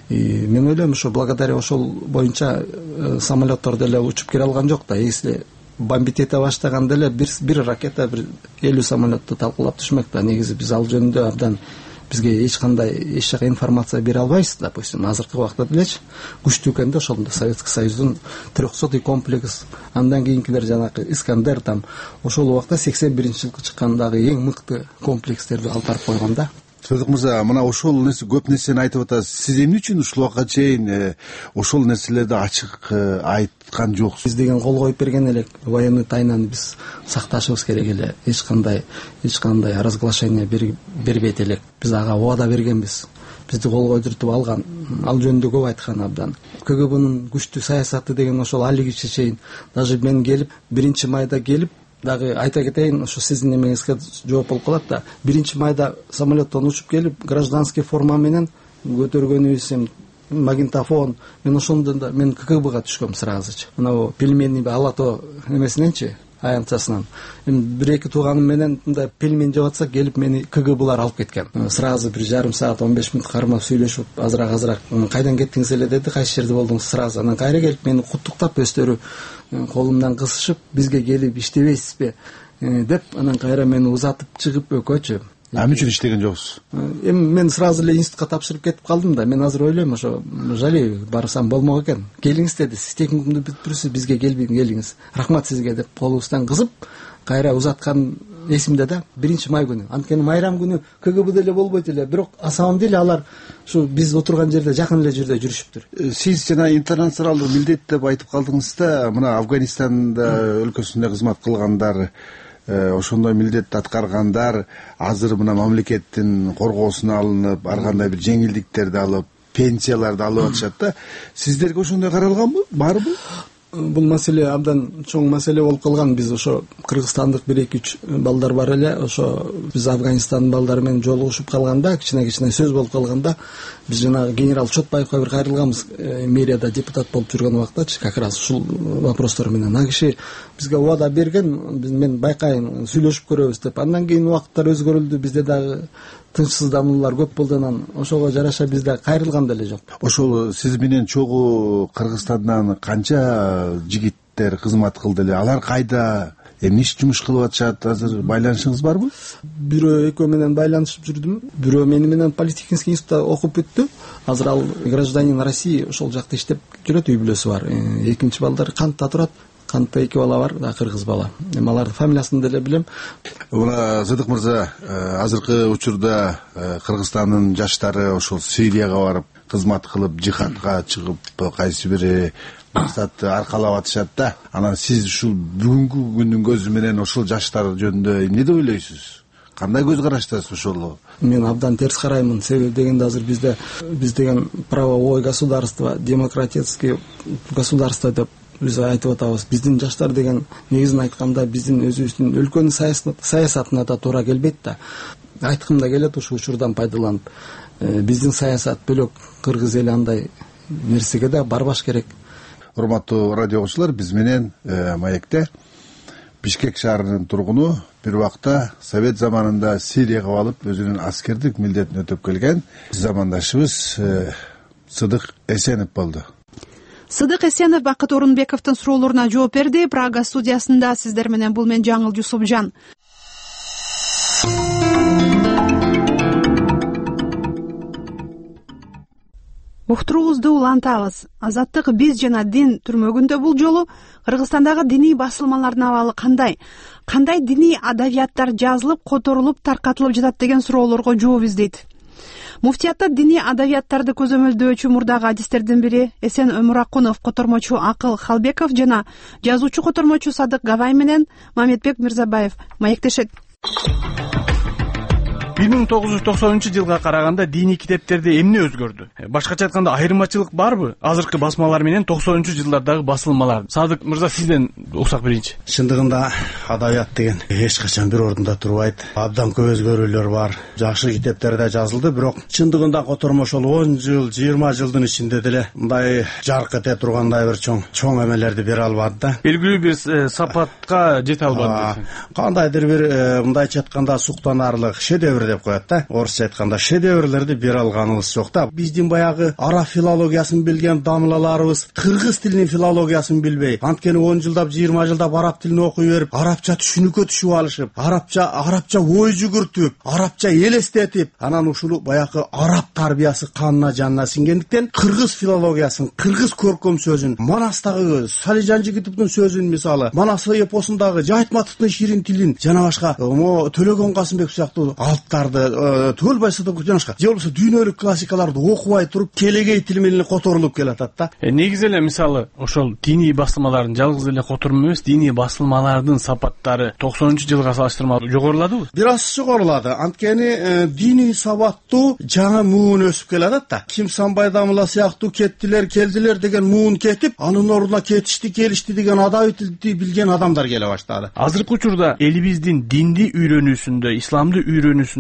И мен ойлойм, ошо благодаря ошол боюнча самолеттор деле учуп келе алган жок да. Если бомбит эте баштаганда эле бир бир ракета бир элүү самолетту талкалап түшмөк да. Негизи биз ал жөнүндө абдан бизге эч кандай эч жака информация бере албайбыз. Допустим, азыркы убакта делечи күчтүү экен да ошол Советский Союздун трехсотый комплекс, андан кийинкилер жанагы Искандер, там ошол убакта сексен биринчи жылкы чыккандагы эң мыкты комплекстерди алтарып койгон да. Садык мырза, мына ошол нерсе көп нерсени айтып атасыз. Сиз эмне үчүн ушул убакка чейин ошол нерселерди ачык айткан жоксуз? Биз деген кол коюп берген элек, военный тайнаны биз сакташыбыз керек эле. Эч кандай эч кандай разглашение бербейт элек. Биз ага убада бергенбиз. Бизди кол койдуртуп алган. Ал жөнүндө көп айткан абдан. КГБнын күчтүү саясаты деген ошол алигиче чейин, даже мен келип биринчи майда келип дагы айта кетейин, ошо сиздин эмеңизге жооп болуп калат да. Биринчи майда самолеттон учуп келип, гражданский форма менен көтөргөнүбүз, магнитофон, мен ошондо да мен КГБга түшкөм сразу. Мына пельмени алато эмесиненчи, аянтчасынан. Эми бир эки тууганым менен мындай пельмень жеп атсак келип мени КГБлар алып кеткен. Сразу бир жарым саат он беш мүнөт кармап сүйлөшүп, азыраак азыраак кайдан кеттиңиз эле деди, кайсы жерде болдуңуз, сразу анан кайра келип мени куттуктап өздөрү колумдан кысышып, бизге келип иштебейсизби деп анан кайра мени узатып чыгып экөөчү. Эмне үчүн иштеген жоксуз? Эми мен сразу эле институтка тапшырып кетип калдым да. Мен азыр ойлойм, ошо жалей барсам болмок экен. Келиңиз деди, сиз техникумду бүтүрүсүз, бизге келбейин, келиңиз. Рахмат сизге деп колубуздан кысып, кайра узаткан эсимде да. Биринчи май күнү. Анткени майрам күнү КГБде эле болбойт эле, бирок на самом деле алар ушу биз отурган жерде жакын эле жерде жүрүшүптүр. Сиз жана интернационалдык милдет деп айтып калдыңыз да, мына Афганистанда өлкөсүндө кызмат кылгандар, ошондой милдет аткаргандар азыр мына мамлекеттин коргоосуна алынып, ар кандай бир жеңилдиктерди алып, пенсияларды алып атышат да. Сиздерге ошондой каралганбы? Барбы? Бул маселе абдан чоң маселе болуп калган. Биз ошо кыргызстандык бир эки үч балдар бар эле, ошо биз Афганистандын балдары менен жолугушуп калганда, кичине-кичине сөз болуп калганда, биз жана генерал Чотбаевга бир кайрылганбыз, мэрияда депутат болуп жүргөн убактачы, как раз ушул вопростор менен. А киши бизге убада берген, мен байкайын, сүйлөшүп көрөбүз деп. Андан кийин убакыттар өзгөрүлдү, бизде дагы тынчсыздануулар көп болду, анан ошого жараша бизде кайрылган деле жок. Ошол сиз менен чогуу Кыргызстандан канча жигиттер кызмат кылды эле? Алар кайда? Эмне иш жумуш кылып атышат? Азыр байланышыңыз барбы? Бирөө экөө менен байланышып жүрдүм. Бирөө мени менен политехнический институтта окуп бүттү. Азыр ал гражданин России, ошол жакта иштеп жүрөт, үй бүлөсү бар. Экинчи балдар Кантта турат. Кантта эки бала бар, да кыргыз бала. Эми алардын фамилиясын деле билем. Мына Сыдык мырза, азыркы учурда Кыргызстандын жаштары ошол Сирияга барып кызмат кылып, жихадка чыгып, кайсы бир максатты аркалап атышат да. Анан сиз ушул бүгүнкү күндүн көзү менен ошол жаштар жөнүндө эмне деп ойлойсуз? Кандай көз караштасыз ошол? Мен абдан терс караймын. Себеби дегенде азыр бизде биз деген правовое государство, демократическое государство деп биз айтып атабыз. Биздин жаштар деген негизин айтканда биздин өзүбүздүн өлкөнүн саясатына да туура келбейт да. Айткым да келет ушул учурдан пайдаланып. Биздин саясат бөлөк, кыргыз эли андай нерсеге да барбаш керек. Урматтуу радио окуучулар, биз менен маекте Бишкек шаарынын тургуну, бир убакта Совет заманында Сирияга алып, өзүнүн аскердик милдетин өтөп келген замандашыбыз Сыдык Эсенов болду. Сыдык Эсенов Бакыт Орунбековдун суроолоруна жооп берди. Прага студиясында сиздер менен бул мен Жаңыл Жусупжан. Уктуруубузду улантабыз. Азаттык биз жана дин түрмөгүндө бул жолу Кыргызстандагы диний басылмалардын абалы кандай? Кандай диний адабияттар жазылып, которулуп, таркатылып жатат деген суроолорго жооп издейт. Муфтиятта диний адабияттарды көзөмөлдөөчү мурдагы адистердин бири Эсен Өмүракунов, котормочу Акыл Халбеков жана жазуучу котормочу Садык Гавай менен Мамедбек Мирзабаев маектешет. бир миң тогуз жүз токсонунчу жылга караганда диний китептерде эмне өзгөрдү? Башкача айтканда айырмачылык барбы? Азыркы басмалар менен токсонунчу жылдардагы басылмалар. Садык мырза, сизден уксак биринчи. Чындыгында адабият деген эч качан бир ордунда турбайт. Абдан көп өзгөрүүлөр бар. Жакшы китептер да жазылды, бирок чындыгында котормо ошол он жыл, жыйырма жылдын ичинде деле мындай жарк эте тургандай бир чоң чоң эмелерди бере албады да. Белгилүү бир сапатка жете албады. Кандайдыр бир мындайча айтканда суктанарлык шедевр деп коет да. Орусча айтканда шедеврлерди бере алганыбыз жок да. Биздин баягы араб филологиясын билген дамлаларыбыз кыргыз тилинин филологиясын билбей, анткени он жылдап, жыйырма жылдап араб тилин окуй берип, арабча түшүнүккө түшүп алышып, арабча арабча ой жүгүртүп, арабча элестетип, анан ушул баягы араб тарбиясы канына жанына сиңгендиктен кыргыз филологиясын, кыргыз көркөм сөзүн, Манастагы Салижан Жигитовдун сөзүн, мисалы, Манас эпосундагы Жайтматовдун ширин тилин жана башка мо Төлөгөн Касымбек сыяктуу алыптарды, Төлбай Сыдыков жана башка, же болбосо дүйнөлүк классикаларды окубай туруп келегей тил менен которулуп келатат да. Негизи эле мисалы ошол диний басылмалардын жалгыз эле которум эмес, диний басылмалардын сапаттары токсонунчу жылга салыштырмалуу жогоруладыбы? Бир аз жогорулады. Анткени диний сабаттуу жаңы муун өсүп келатат да. Ким Санбай Дамыла сыяктуу кеттилер, келдилер деген муун кетип, анын ордуна кетишти, келишти деген адаби тилди билген адамдар келе баштады. Азыркы учурда элибиздин динди үйрөнүүсүндө, исламды үйрөнүүсүндө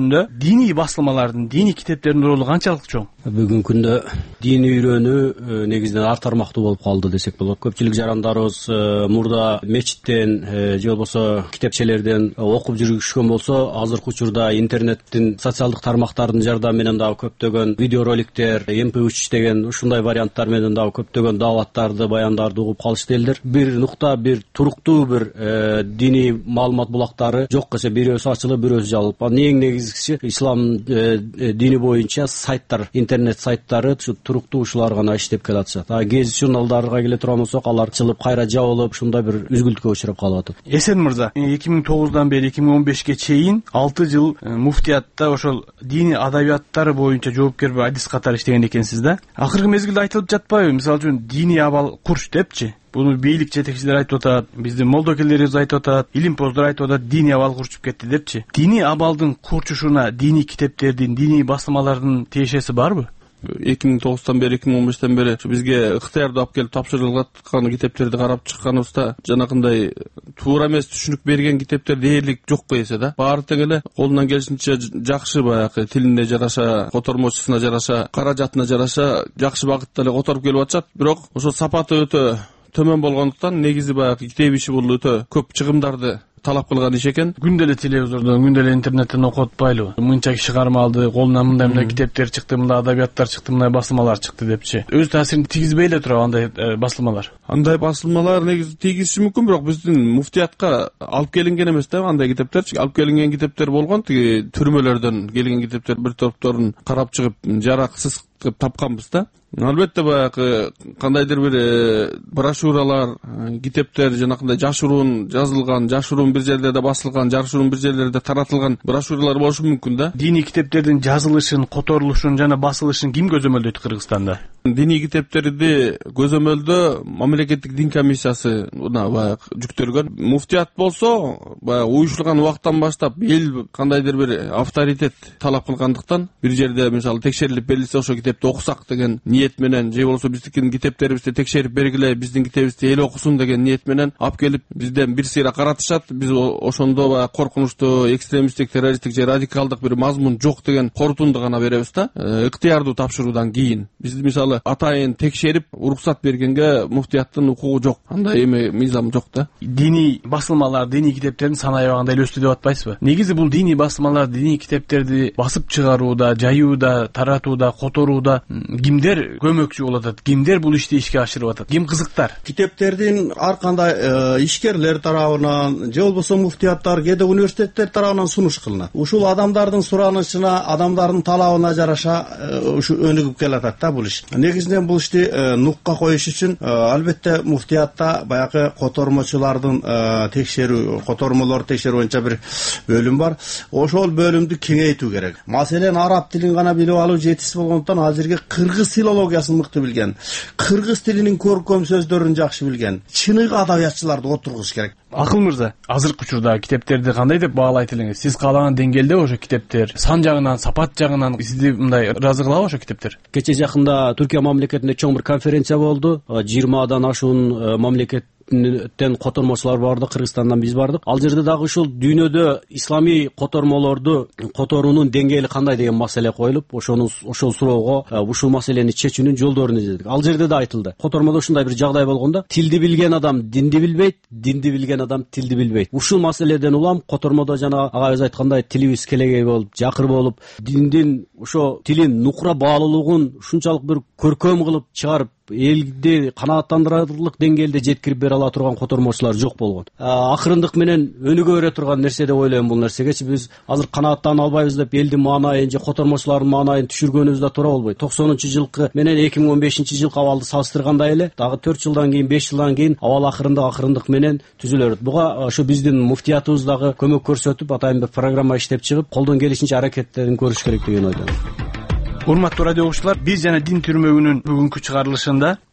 күндө диний басылмалардын, диний китептердин ролу канчалык чоң? Бүгүнкү күндө дини үйрөнүү негизинен ар тармактуу болуп калды десек болот. Көпчүлүк жарандарыбыз мурда мечиттен же болбосо китепчелерден окуп жүрүшкөн болсо, азыркы учурда интернеттин, социалдык тармактардын жардамы менен дагы көптөгөн видеороликтер, эм пэ үч деген ушундай варианттар менен дагы көптөгөн дааваттарды, баяндарды угуп калышты элдер. Бир нукта, бир туруктуу бир диний маалымат булактары жок эсе бирөөсү ачылып, бирөөсү жабылып. Анын эң негизгиси ислам дини боюнча сайттар, интернет сайттары ушу туруктуу ушулар гана иштеп келатышат. А гезит журналдарга келе турган болсок, алар ачылып, кайра жабылып, ушундай бир үзгүлтүккө учурап калып атат. Эсен мырза, эки миң тогуздан бери эки миң он бешке чейин алты жыл муфтиятта ошол дини адабияттары боюнча жоопкер бир адис катары иштеген экенсиз да. Акыркы мезгилде айтылып жатпайбы? Мисалы үчүн диний абал курч депчи. Буну бийлик жетекчилери айтып атат, биздин молдокелерибиз айтып атат, илимпоздор айтып атат, диний абал курчуп кетти депчи. Диний абалдын курчушуна диний китептердин, диний басылмалардын тиешеси барбы? эки миң тогуздан бери эки миң он бештен бери бизге ыктыярдуу алып келип тапшырылып аткан китептерди карап чыкканыбызда жанакындай туура эмес түшүнүк берген китептер дээрлик жокко эсе да. Баары тең эле колунан келишинче жакшы баягы тилине жараша, котормочусуна жараша, каражатына жараша жакшы багытта эле которуп келип атышат. Бирок ошо сапаты өтө төмөн болгондуктан негизи баягы китеп иши бул өтө көп чыгымдарды талап кылган иш экен. Күндө эле телевизордон, күндө эле интернеттен окуп атпайлыбы? Мынча киши кармалды, колунан мындай мындай китептер чыкты, мындай адабияттар чыкты, мындай басылмалар чыкты депчи. Өз таасирин тийгизбей эле турабы андай басылмалар? Андай басылмалар негизи тийгизиши мүмкүн, бирок биздин муфтиятка алып келинген эмес да андай китептерчи. Алып келинген китептер болгон, тиги түрмөлөрдөн келген китептер бир топторун карап чыгып, жараксыз кылып тапканбыз да. Албетте баягы кандайдыр бир брошюралар, китептер жанакындай жашыруун жазылган, жашыруун бир жерлерде басылган, жашыруун бир жерлерде таратылган брошюралар болушу мүмкүн да. Диний китептердин жазылышын, которулушун жана басылышын ким көзөмөлдөйт Кыргызстанда? Диний китептерди көзөмөлдөө мамлекеттик дин комиссиясы баягы жүктөлгөн. Муфтият болсо, баягы уюшулган убакыттан баштап эл кандайдыр бир авторитет талап кылгандыктан бир жерде мисалы текшерилип берилсе, ошо китепти окусак деген ниет менен, же болбосо биздин китептерибизди текшерип бергиле, биздин китебибизди эл окусун деген ниет менен алып келип бизден бир сыйра каратышат. Биз ошондо баягы коркунучтуу, экстремисттик, террористтик же радикалдык бир мазмун жок деген корутунду гана беребиз да. Ыктыярдуу тапшыруудан кийин биз мисалы атайын текшерип уруксат бергенге муфтияттын укугу жок. Андай эме мыйзам жок да. Диний басылмалар, диний китептердин саны аябагында эле өстү деп атпайсызбы? Негизи бул диний басылмалар, диний китептерди басып чыгарууда, жаюуда, таратууда, которууда кимдер көмөкчү болуп атат? Кимдер бул ишти ишке ашырып атат? Ким кызыктар? Китептердин ар кандай ишкерлер тарабынан же болбосо муфтияттар, кээде университеттер тарабынан сунуш кылынат. Ушул адамдардын суранычына, адамдардын талабына жараша ушу өнүгүп келатат да бул иш. Негизинен бул ишти нукка коюш үчүн албетте муфтиятта баягы котормочулардын текшерүү, котормолорду текшерүү боюнча бир бөлүм бар. Ошол бөлүмдү кеңейтүү керек. Маселен араб тилин гана билип алуу жетишсиз болгондуктан ал жерге кыргыз филологиясын мыкты билген, кыргыз тилинин көркөм сөздөрүн жакшы билген чыныгы адабиятчыларды отургуш керек. Акыл мырза, азыркы учурда китептерди кандай деп баалайт элеңиз? Сиз каалаган деңгээлде ошо китептер сан жагынан, сапат жагынан сизди мындай ыраазы кылабы ошо китептер? Кече жакында Түркия мамлекетинде чоң бир конференция болду. жыйырмадан ашуун мамлекет тен котормочулар барды, Кыргызстандан биз бардык. Ал жерде дагы ушул дүйнөдө исламий котормолорду которуунун деңгээли кандай деген маселе коюлуп, ошону ошол суроого ушул маселени чечүүнүн жолдорун издедик. Ал жерде да айтылды. Котормодо ушундай бир жагдай болгондо, тилди билген адам динди билбейт, динди билген адам тилди билбейт. Ушул маселеден улам котормодо жана агайыбыз айткандай тилибиз келегей болуп, жакыр болуп, диндин ошо тилин нукура баалуулугун ушунчалык бир көркөм кылып чыгарып, элди канааттандырарлык деңгээлде жеткирип бере ала турган котормочулар жок болгон. Акырындык менен өнүгө бере турган нерсе деп ойлойм бул нерсегечи. Биз азыр канааттана албайбыз деп элдин маанайын же котормочулардын маанайын түшүргөнүбүз да туура болбойт. токсонунчу жылкы менен эки миң он бешинчи жылкы абалды салыштыргандай эле дагы төрт жылдан кийин, беш жылдан кийин абал акырындык акырындык менен түзүлө берет. Буга ошо биздин муфтиятыбыз дагы көмөк көрсөтүп, атайын бир программа иштеп чыгып, колдон келишинче аракеттерин көрүш керек деген ойдомун. Урматтуу радио угуучулар, биз жана дин түрмөгүнүн бүгүнкү чыгарылышында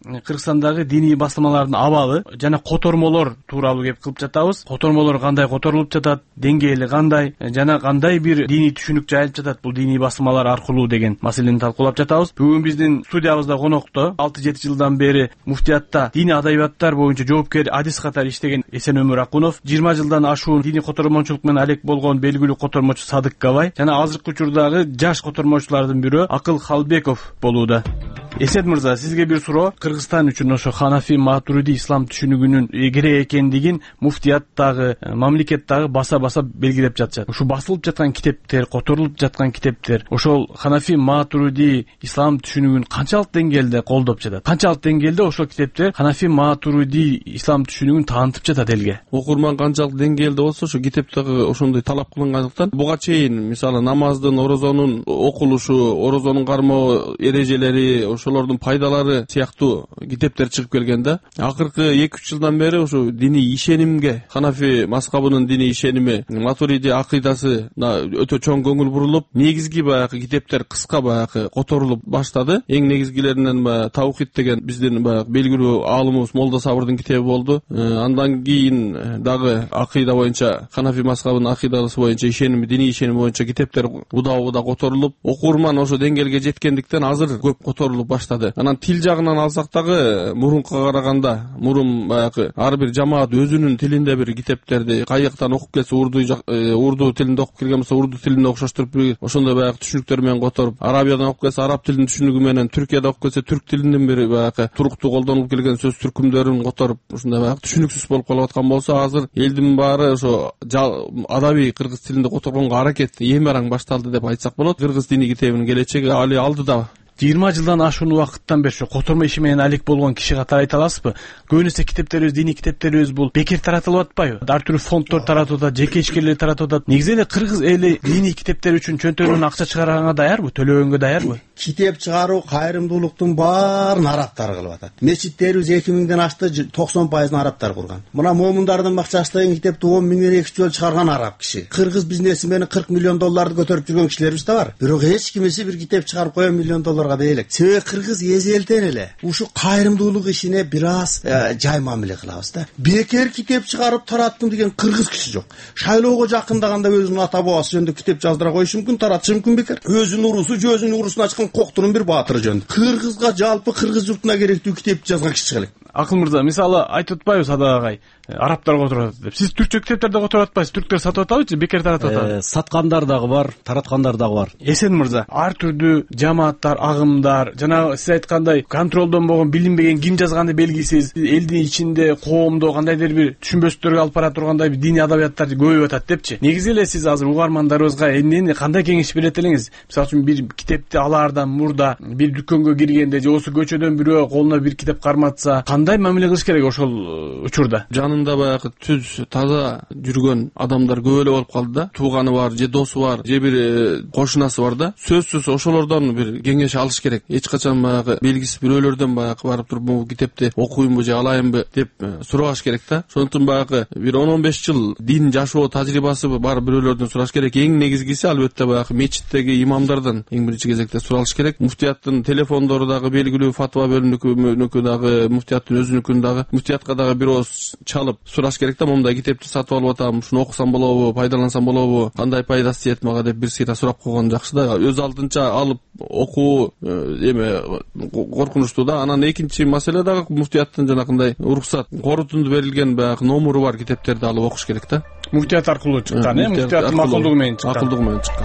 Кыргызстандагы диний басылмалардын абалы жана котормолор тууралуу кеп кылып жатабыз. Котормолор кандай которулуп жатат, деңгээли кандай жана кандай бир диний түшүнүк жайылып жатат бул диний басылмалар аркылуу деген маселени талкуулап жатабыз. Бүгүн биздин студиябызда конокто алты жети жылдан бери муфтиятта диний адабияттар боюнча жоопкер адис катары иштеген Эсенөмүр Акунов, жыйырма жылдан ашуун диний котормочулук менен алек болгон белгилүү котормочу Садык Габай жана азыркы учурдагы жаш котормочулардын бирөө Акыл Халбеков болууда. Эсет мырза, сизге бир суроо. Кыргызстан үчүн ошо Ханафи Матуриди ислам түшүнүгүнүн керек экендигин муфтияттагы, мамлекеттагы баса-баса белгилеп жатышат. Ушу басылып жаткан китептер, которулуп жаткан китептер ошол Ханафи Матуриди ислам түшүнүгүн канчалык деңгээлде колдоп жатат? Канчалык деңгээлде ошол китептер Ханафи Матуриди ислам түшүнүгүн таанытып жатат элге? Окурман канчалык деңгээлде болсо, ошо китептеги ошондой талап кылынгандыктан буга чейин мисалы намаздын, орозонун окулушу, орозонун кармоо эрежелери, ошолордун пайдалары сыяктуу китептер чыгып келгенде, акыркы эки үч жылдан бери ошо диний ишенимге, Ханафи мазхабынын диний ишеними, Матуриди акыйдасы өтө чоң көңүл бурулуп, негизги баягы китептер кыска баягы которулуп баштады. Эң негизгилеринен Таухид деген биздин баягы белгилүү аалымыбыз Молда Сабырдын китеби болду. Андан кийин дагы акыйда боюнча, Ханафи мазхабынын акыйдасы боюнча ишеними, диний ишеними боюнча китептер буда-буда которулуп, окурман ошо деңгээлге жеткендиктен азыр көп которулуп баштады. Анан тил жагынан алсак дагы мурункуга караганда, мурун баягы ар бир жамаат өзүнүн тилинде бир китептерди кайяктан окуп келсе, урду урду тилинде окуп келген болсо, урду тилинде окшоштуруп бир ошондой баягы түшүнүктөр менен которуп, арабиядан окуп келсе, араб тилинин түшүнүгү менен, түркияда окуп келсе, түрк тилинин бир баягы туруктуу колдонулуп келген сөз түркүмдөрүн которуп, ушундай баягы түшүнүксүз болуп калып аткан болсо, азыр элдин баары ошо адабий кыргыз тилинде которгонго аракет эми араң башталды деп айтсак болот. Кыргыз дини китебинин келечеги али алдыда. жыйырма жылдан ашуун убакыттан бери котормо иши менен алек болгон киши катары айта аласызбы? Көбүнесе китептерибиз, диний китептерибиз бул бекер таратылып атпайбы? Ар түрдүү фонддор таратып атат, жеке ишкерлер таратып атат. Негизи эле кыргыз эли диний китептер үчүн чөнтөгүнөн акча чыгарганга даярбы? Төлөгөнгө даярбы? Китеп чыгаруу кайрымдуулуктун баарын арабтар кылып атат. Мечиттерибиз эки миңден ашты, токсон пайызын арабтар курган. Мына момундардын бакчасы деген китепти он миңден эки жол чыгарган араб киши. Кыргыз бизнесмени кырк миллион долларды көтөрүп жүргөн кишилерибиз да бар. Бирок эч кимиси бир китеп чыгарып коюн миллион долларга дей элек. Себеби кыргыз эзелтен эле ушу кайрымдуулук ишине бир аз жай мамиле кылабыз да. Бекер китеп чыгарып тараттым деген кыргыз киши жок. Шайлоого жакындаганда өзүнүн ата бабасы жөнүндө китеп жаздыра коюшу мүмкүн, таратышы мүмкүн бекер. Өзүнүн урусу же өзүнүн урусун ачкан коктунун бир баатыры жөнүндө. Кыргызга жалпы кыргыз журтуна керектүү китепти жазган киши чыга элек. Акыл мырза, мисалы айтып атпайбы Садак агай, арабтар которуп атат деп. Сиз түркчө китептерди которуп атпайсыз, түрктөр сатып атабы, бекер таратып атабы? Саткандар дагы бар, тараткандар дагы бар. Эсен мырза, ар түрдүү жамааттар, агымдар, жана сиз айткандай контролдонбогон, билинбеген, ким жазганды белгисиз, элдин ичинде, коомдо кандайдыр бир түшүнбөстүктөргө алып бара тургандай бир диний адабияттар көбөйүп атат депчи. Негизи эле сиз азыр угармандарыбызга эмнени кандай кеңеш берет элеңиз? Мисалы үчүн бир китепти алаардан мурда бир дүкөнгө киргенде же осы көчөдөн бирөө колуна бир китеп карматса, кандай мамиле кылыш керек ошол учурда? Жанында баягы түз таза жүргөн адамдар көп эле болуп калды да. Тууганы бар, же досу бар, же бир кошунасы бар да. Сөзсүз ошолордон бир кеңеш алыш керек. Эч качан баягы белгисиз бирөөлөрдөн баягы барып туруп бул китепти окуймбу же алайынбы деп сурабаш керек да. Ошондуктан баягы бир он он беш жыл дин жашоо тажрыйбасы бар бирөөлөрдөн сураш керек. Эң негизгиси албетте баягы мечиттеги имамдардан эң биринчи кезекте суралыш керек. Муфтияттын телефондору дагы белгилүү, фатва бөлүмүнүкү дагы, муфтияттын өзүнүкүн дагы, муфтиятка дагы бир ооз чалып сураш керек да. Момундай китепти сатып алып атам, ушуну окусам болобу, пайдалансам болобу, кандай пайдасы тиет мага деп бир сыйра сурап койгон жакшы да. Өз алдынча алып окуу эме коркунучтуу да. Анан экинчи маселе дагы муфтияттын жанакындай уруксат, корутунду берилген баягы номуру бар китептерди алып окуш керек да. Муфтият аркылуу чыккан, э, муфтияттын макулдугу менен чыккан. Макулдугу менен чыккан.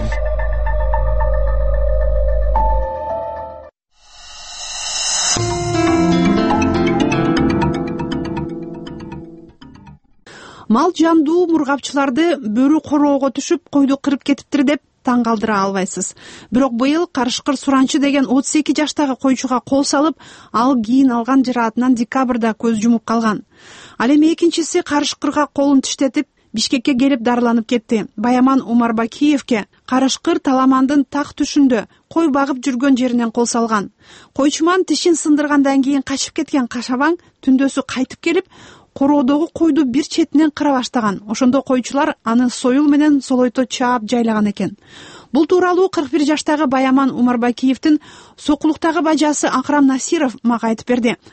Мал жандуу мургапчыларды бөрү короого түшүп койду кырып кетиптир деп таң калтыра албайсыз. Бирок быйыл Карышкыр Суранчы деген отуз эки жаштагы койчуга кол салып, ал кийин алган жараатынан декабрда көз жумуп калган. Ал эми экинчиси Карышкырга колун тиштетип, Бишкекке келип дарыланып кетти. Баяман Умарбакиевке Карышкыр Таламандын так түшүндө кой багып жүргөн жеринен кол салган. Койчуман тишин сындыргандан кийин качып кеткен кашабаң түндөсү кайтып келип, короодогу койду бир четинен кыра баштаган. Ошондо койчулар аны союл менен солойто чаап жайлаган экен. Бул тууралуу кырк бир жаштагы Баяман Умарбакиевдин сокулуктагы бажасы Акрам Насиров мага айтып берди.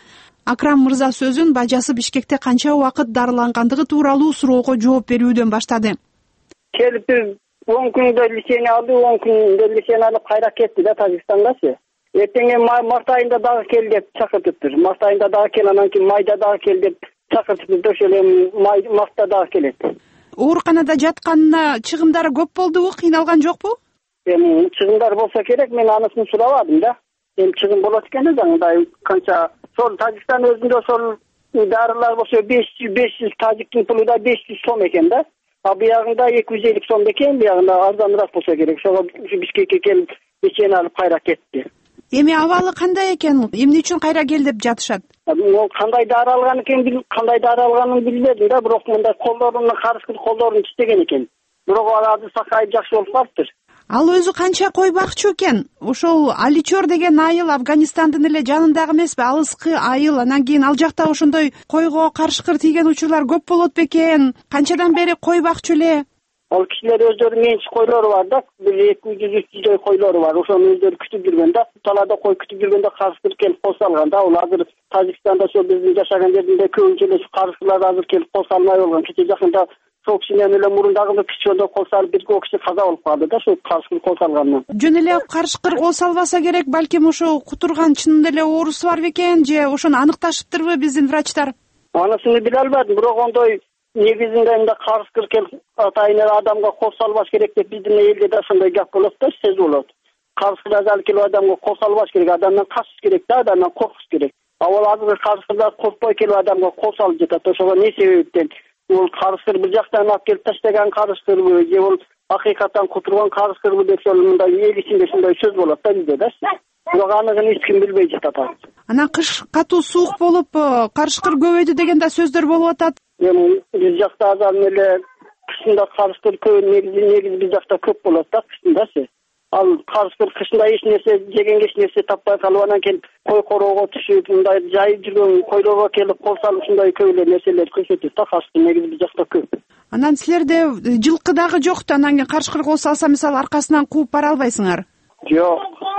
Акрам мырза сөзүн бажасы Бишкекте канча убакыт дарылангандыгы тууралуу суроого жооп берүүдөн баштады. Келип он күндө лечение алды, он күндө лечение алып кайра кетти да Тажикстангачы. Эртең март айында дагы кел деп чакыртыптыр. Март айында дагы кел, анан кийин майда дагы кел деп чакыртыптыр. Ошол эми мартта дагы келет. Ооруканада жатканына чыгымдары көп болдубу, кыйналган жокпу? Эми чыгымдар болсо керек, мен анысын сурабадым да. Эми чыгым болот экен да, мындай канча. Сол Тажикстан өзүндө сол дарылар болсо беш жүз тажиктин пулу да беш жүз сом экен да. А биягында эки жүз элүү сом экен, биягында арзаныраак болсо керек. Ошого Бишкекке келип лечение алып кайра кетти. Эми абалы кандай экен? Эмне үчүн кайра кел деп жатышат? Ол кандай дары алган экен, кандай дары алганын билбедим да, бирок мындай колдорунун карышкыр колдорун иштеген экен. Бирок азыр сакайып жакшы болуп калыптыр. Ал өзү канча кой бакчу экен? Ошол Аличор деген айыл Афганистандын эле жанындагы эмеспи? Алыскы айыл. Анан кийин ал жакта ошондой койго карышкыр тийген учурлар көп болот бекен? Канчадан бери кой бакчу эле? Ал кишилер өздөрүнүн менчик койлору бар да, бир эки жүз үч жүздөй койлору бар. Ошону өздөрү күтүп жүргөн да, талаада кой күтүп жүргөндө карышкыр келип кол салган да. Ал азыр Тажикстанда ошо биздин жашаган жердин көбүнчө эле карышкырлар азыр келип кол салмай болгон. Кече жакында сол кишинен эле мурундагы кишиндө кол салып бир киши каза болуп калды да, ошо карышкыр кол салганынан. Жөн эле карышкыр кол салбаса керек, балким ошо кутурган чынында эле оорусу бар бекен же ошону аныкташыптырбы биздин врачтар? Анысын биле албадым, бирок ондой негизинде мында карышкыр келип атайын эле адамга кол салбаш керек деп биздин элде да ошондой гап болот да, сөз болот. Карышкыр азал келип адамга кол салбаш керек, адамдан качыш керек да, адамдан коркуш керек. Ал азыр карышкырдар коркпой келип адамга кол салып жатат. Ошого не себептен? Ол карышкыр бир жактан алып келип таштаган карышкырбы же ол акыйкаттан кутурган карышкырбы деп ошол мындай эл ичинде ошондой сөз болот да бизде да. Бирок аныгын эч ким билбей жатат азыр. Анан кыш катуу суук болуп карышкыр көбөйдү деген да сөздөр болуп атат. Эми биз жакта азыр эле кышында карышкыр көп, негизи негизи биз жакта көп болот да кышындачы. Ал карышкыр кышында эч нерсе жегенге эч нерсе таппай калып, анан кийин кой короого түшүп, мындай жайып жүргөн койлорго келип кол салып ушундай көп эле нерселер көрсөтөт да, карышкыр негизи биз жакта көп. Анан силерде жылкы дагы жокто, анан кийин карышкыр кол салса, мисалы аркасынан кууп бара албайсыңар? Жок.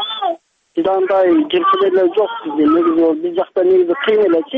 Бизде андай жылкы деле жок бизде, негизи биз жакта негизи кыйын элечи.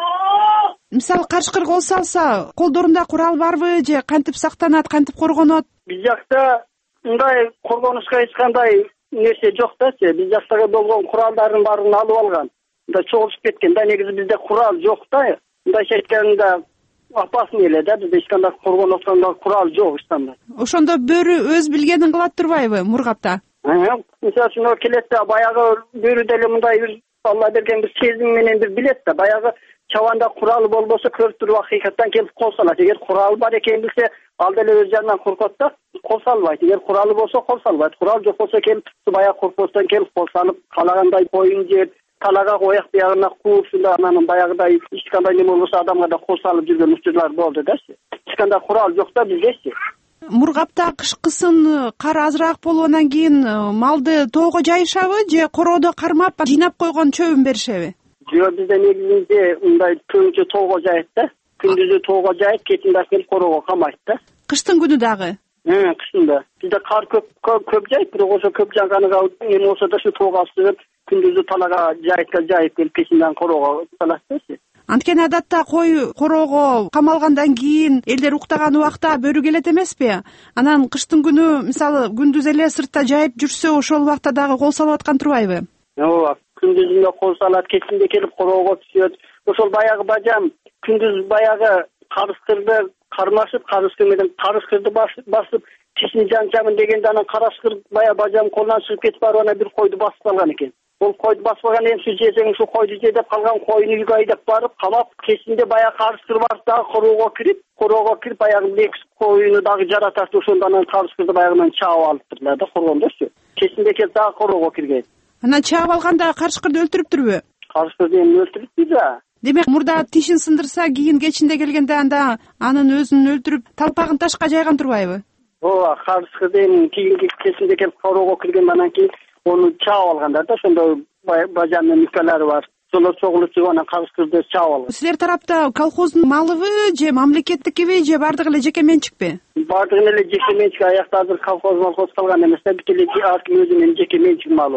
Мисалы карышкыр кол салса, колдорунда курал барбы же кантип сактанат, кантип коргонот? Биз жакта мындай коргонушка эч кандай нерсе жок да, биз жактагы болгон куралдардын баарын алып алган. Мындай чогулуп кеткен да, негизи бизде курал жок да. Мындайча айтканда опасный эле да, бизде эч кандай коргонуп курал жок эчкандай. Ошондо бөрү өз билгенин кылат турбайбы Мургапта? Мисалы үчүн келет да, баягы бөрү деле мындай бир Алла берген бир сезим менен бир билет да, баягы чабанда куралы болбосо көрүп туруп акыйкаттан келип кол салат. Эгер куралы бар экен билсе, ал деле өз жанынан коркот да, кол салбайт. Эгер куралы болсо кол салбайт. Курал жок болсо келип баягы коркпостон келип кол салып, каалагандай коюн жеп, талага ояк биягына кууп, ушунда анан баягыдай эч кандай неме болбосо адамга да кол салып жүргөн учурлар болду да. Эч кандай курал жок да биздечи. Мургапта кышкысын кар азыраак болгондон кийин малды тоого жайышабы же короодо кармап жыйнап койгон чөбүн беришеби? Жок, бизде негизинде мындай көбүнчө тоого жайат да. Күндүзү тоого жайып, кетинде келип короого камайт да. Кыштын күнү дагы? Э, кышында. Бизде кар көп көп жайып, бирок ошо көп жааганыга эме болсо да ушу тоого алып күндүзү талага жайып жайып келип кетинден короого салат да. Анткени адатта кой короого камалгандан кийин элдер уктаган убакта бөрү келет эмеспи? Анан кыштын күнү мисалы күндүз эле сыртта жайып жүрсө, ошол убакта дагы кол салып аткан турбайбы? Ооба, күндүзүндө кол салат, кечинде келип короого түшөт. Ошол баягы бажам күндүз баягы карышкырды кармашып, карышкыр менен карышкырды басып, тишин жанчамын дегенде анан карышкыр баягы бажам колунан чыгып кетип барып анан бир койду басып калган экен. Ол койду басып калган эми шу жесең шу койду же деп калган койну үйгө айдап барып камап, кечинде баягы карышкыр барып дагы короого кирип, короого кирип баягы эки койну дагы жаратат, ошондо анан карышкырды баягынан чаап алыптырлар да коргондочу. Кечинде келип дагы короого кирген. Анан чаап алганда карышкырды өлтүрүптүрбү? Карышкырды эми өлтүрүптүр да. Демек мурда тишин сындырса, кийин кечинде келгенде анда анын өзүн өлтүрүп, талпагын ташка жайган турбайбы? Ооба, карышкырды эми кийинки кечинде келип короого кирген, анан кийин onu çağ alganlar da şonda bajanın nükleleri var. Şolar çogulup çıkıp anан карышкырды чаап алган. Силер тарапта колхоздун малыбы же мамлекеттикиби же бардыгы эле жеке менчикпи? Бардыгы эле жеке менчик, аякта азыр колхоз малхоз калган эмес да, бүт эле ар ким өзүнүн жеке менчик малы бар.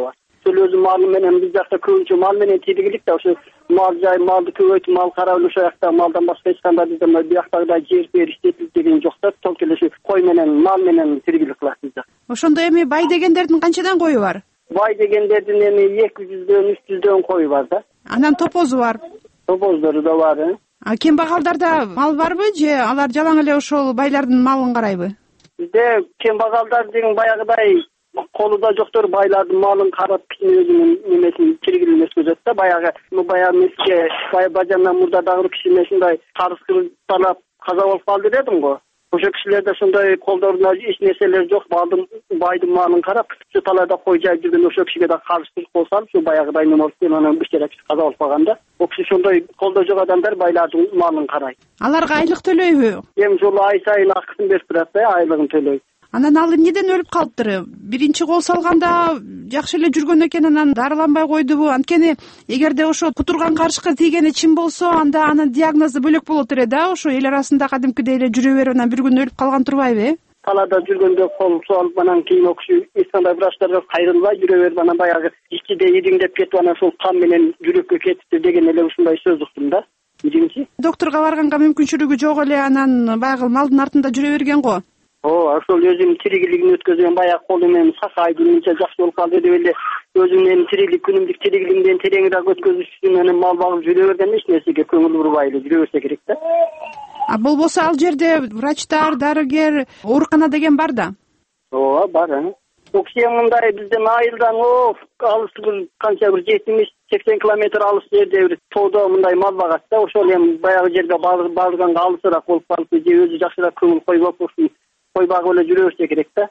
ошол өзү малы менен биз жакта көбүнчө мал менен тиригилик да, ошо мал жай, малды көбөйтүп, мал карап ошол жакта малдан башка эч кандай бизде бияктагыдай жер бер иштетилип деген жок да. Толук эле ушу кой менен, мал менен тиригилик кылат биз жакта. Ошондо эми бай дегендердин канчадан кою бар? Бай дегендердин эми эки жүздөн үч жүздөн кою бар да. Анан топозу бар? Топоздору да бар. А кембагалдарда мал барбы же алар жалаң эле ошол байлардын малын карайбы? Бизде кембагалдар деген баягыдай колуда жоктор байлардын малын карап өзүнүн немесин тиригилин өткөзөт да. Баягы баягы меске бай бажамдан мурда дагы киши ушундай карыз талап каза болуп калды дедим го. Ошо кишилерде ошондой колдорунда эч нерселер жок, балдын байдын малын карап ушу талайда кой жайып жүргөн ошо кишиге да карыздык болсо ушу баягыдай неме болуп анан үч жарак каза болуп калганда, о киши ошондой колдо жок адамдар байлардын малын карайт. Аларга айлык төлөйбү? Эми жолу ай сайын акысын берип турат да, айлыгын төлөйт. Анан ал эмнеден өлүп калыптыр? Биринчи кол салганда жакшы эле жүргөн экен, анан дарыланбай койдубу? Анткени эгерде ошо кутурган карышка тийгени чын болсо, анда анын диагнозу бөлөк болот эле да. Ошо эл арасында кадимкидей эле жүрө берип анан бир күн өлүп калган турбайбы, э? Талада жүргөндө кол салып анан кийин о киши эч кандай врачтарга кайрылбай жүрө берип анан баягы ичиде идиңдеп кетип анан ошол кан менен жүрөккө кетиптир деген эле ушундай сөз уктум да. Биринчи докторго барганга мүмкүнчүлүгү жок эле, анан баягы малдын артында жүрө берген го. Ооба, ошол өзүнүн тиригилигин өткөзгөн баягы колу менен сакайды, мынча жакшы болуп калды деп эле өзүнүн тиригилик, күнүмдүк тиригилигинен тереңирээк өткөзүш үчүн анан мал багып жүрө берген эч нерсеге көңүл бурбай эле жүрө берсе керек да. А болбосо ал жерде врачтар, дарыгер, оорукана деген бар да. Ооба, бар. О киши мындай бизден айылдан о алыс бир канча бир жетимиш сексен километр алыс жерде бир тоодо мындай мал багат да. Ошол эми баягы жерге барганга алысыраак болуп калыпты же өзү жакшыраак көңүл койбоп ушул кой багып эле жүрө берсе керек да,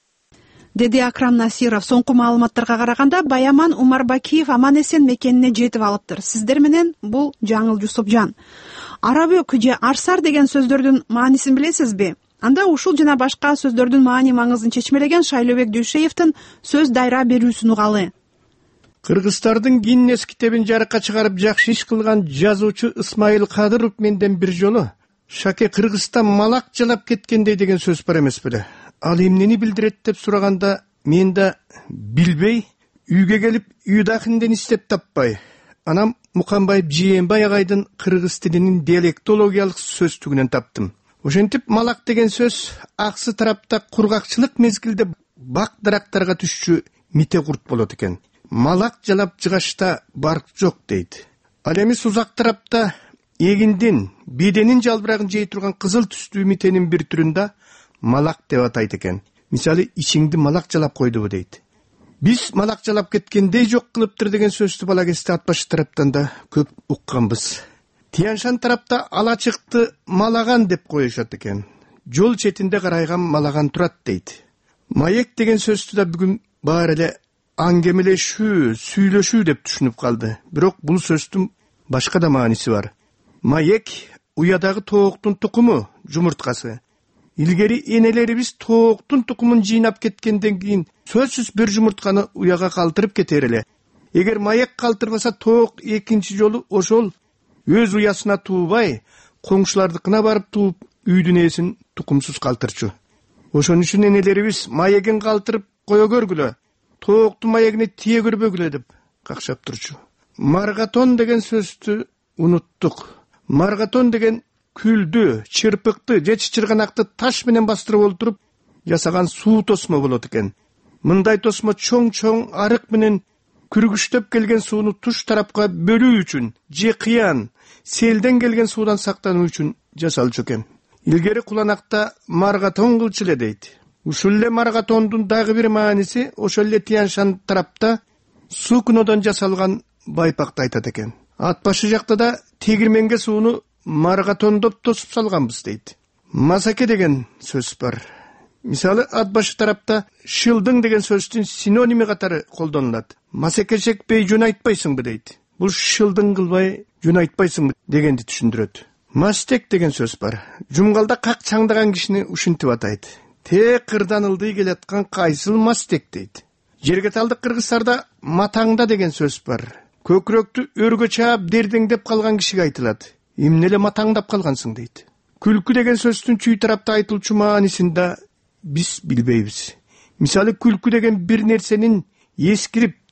деди Акрам Насиров. Соңку маалыматтарга караганда Баяман Умарбакиев аман эсен мекенине жетип алыптыр. Сиздер менен бул Жаңыл Жусупжан. Арабөк же арсар деген сөздөрдүн маанисин билесизби? Анда ушул жана башка сөздөрдүн маани маңызын чечмелеген Шайлообек Дүйшеевдин сөз дайра берүүсүн угалы. Кыргыздардын Гиннес китебин жарыкка чыгарып жакшы иш кылган жазуучу Исмайыл Кадыров менден бир жолу «Шаке, Кыргызстан малак жалап кеткендей» деген сөз бар эмес беле? Ал эмнени билдирет деп сураганда мен да билбей, үйгө келип үйдакинден издеп таппай, анам Муканбаев Жээнбай агайдын кыргыз тилинин диалектологиялык сөздүгүнөн таптым. Ошентип малак деген сөз аксы тарапта кургакчылык мезгилде бак дарактарга түшчү мите курт болот экен. Малак жалап жыгашта барк жок дейт. Ал эми сузак тарапта эгиндин, беденин жалбырагын жей турган кызыл түстүү митенин бир түрүндө малак деп атайт экен. Мисалы, ичиңди малак жалап койдубу дейт. Биз малак жалап кеткендей жок кылыптыр деген сөздү бала кезде ат башы тараптан да көп укканбыз. Тияншан тарапта алачыкты малаган деп коюшат экен. Жол четинде карайган малаган турат дейт. Маек деген сөздү да бүгүн баары эле аңгемелешүү, сүйлөшүү деп түшүнүп калды. Бирок бул сөздүн башка да мааниси бар. Маек уядагы тооктун тукуму, жумурткасы. Илгери энелерибиз тооктун тукумун жыйнап кеткенден кийин сөзсүз бир жумуртканы уяга калтырып кетер эле. Эгер маек калтырбаса, тоок экинчи жолу ошол өз уясына туубай, коңшулардыкына барып тууп, үйдүн ээсин тукумсуз калтырчу. Ошон үчүн энелерибиз маегин калтырып кое көргүлө, тооктун маегине тие көрбөгүлө деп какшап турчу. Маргатон деген сөздү унуттук. Маргатон деген күлдү, чырпыкты же чычырганакты таш менен бастырып олтуруп жасаган суу тосмо болот экен. Мындай тосмо чоң-чоң арык менен күргүчтөп келген сууну туш тарапка бөлүү үчүн же кыян, селден келген суудан сактануу үчүн жасалчу экен. Илгери куланакта маргатон кылчу эле дейт. Ушул эле маргатондун дагы бир мааниси ошол эле Тияншан тарапта сукнодон жасалган байпакты айтат экен. Ат башы жакта да тегирменге сууну маргатондоп тосуп салганбыз дейт. Масаке деген сөз бар. Мисалы, ат башы тарапта шылдың деген сөздүн синоними катары колдонулат. Масаке чекпей жөн айтпайсыңбы дейт. Бул шылдың кылбай жөн айтпайсыңбы дегенди түшүндүрөт. Мастек деген сөз бар. Жумгалда как чаңдаган кишини ушинтип атайт. Те кырдан ылдый келаткан кайсыл мастек дейт. Жергеталдык кыргыздарда матаңда деген сөз бар. Көкүрөктү өргө чаап дердеңдеп калган кишиге айтылат. Эмнеле матаңдап калгансың дейт. Күлкү деген сөздүн чүй тарапта айтылчу маанисин да биз билбейбиз. Мисалы, күлкү деген бир нерсенин эскирип,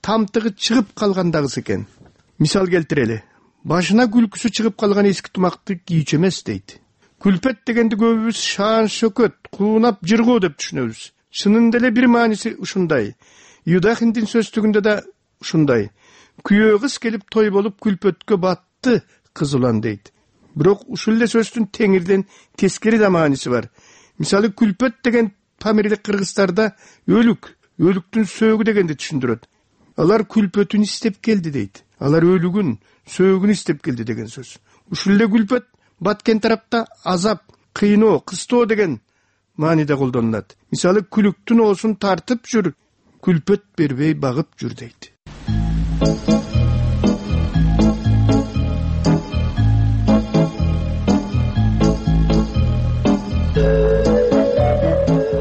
тамтыгы чыгып калган дагысы экен. Мисал келтирели. Башына күлкүсү чыгып калган эски тумакты кийчү эмес дейт. Күлпөт дегенди көбүбүз шаан шөкөт, куунап жыргоо деп түшүнөбүз. Чынында эле бир мааниси ушундай. Юдахиндин сөздүгүндө да ушундай. Күйөө кыз келип той болуп күлпөткө батты кыз улан дейт. Бирок ушул эле сөздүн теңирден тескери да мааниси бар. Мисалы күлпөт деген памирлик кыргыздарда өлүк, өлүктүн сөөгү дегенди түшүндүрөт. Алар күлпөтүн истеп келди дейт. Алар өлүгүн, сөөгүн истеп келди деген сөз. Ушул эле күлпөт баткен тарапта азап, кыйноо, кыстоо деген мааниде колдонулат. Мисалы күлүктүн оосун тартып жүр, күлпөт бербей багып жүр дейт.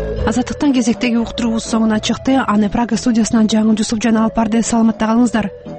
Азаттыктан кезектеги уктуруубуз соңуна чыкты. Аны Прага студиясынан жаңы Жусуп жана Алпарды саламатта калыңыздар.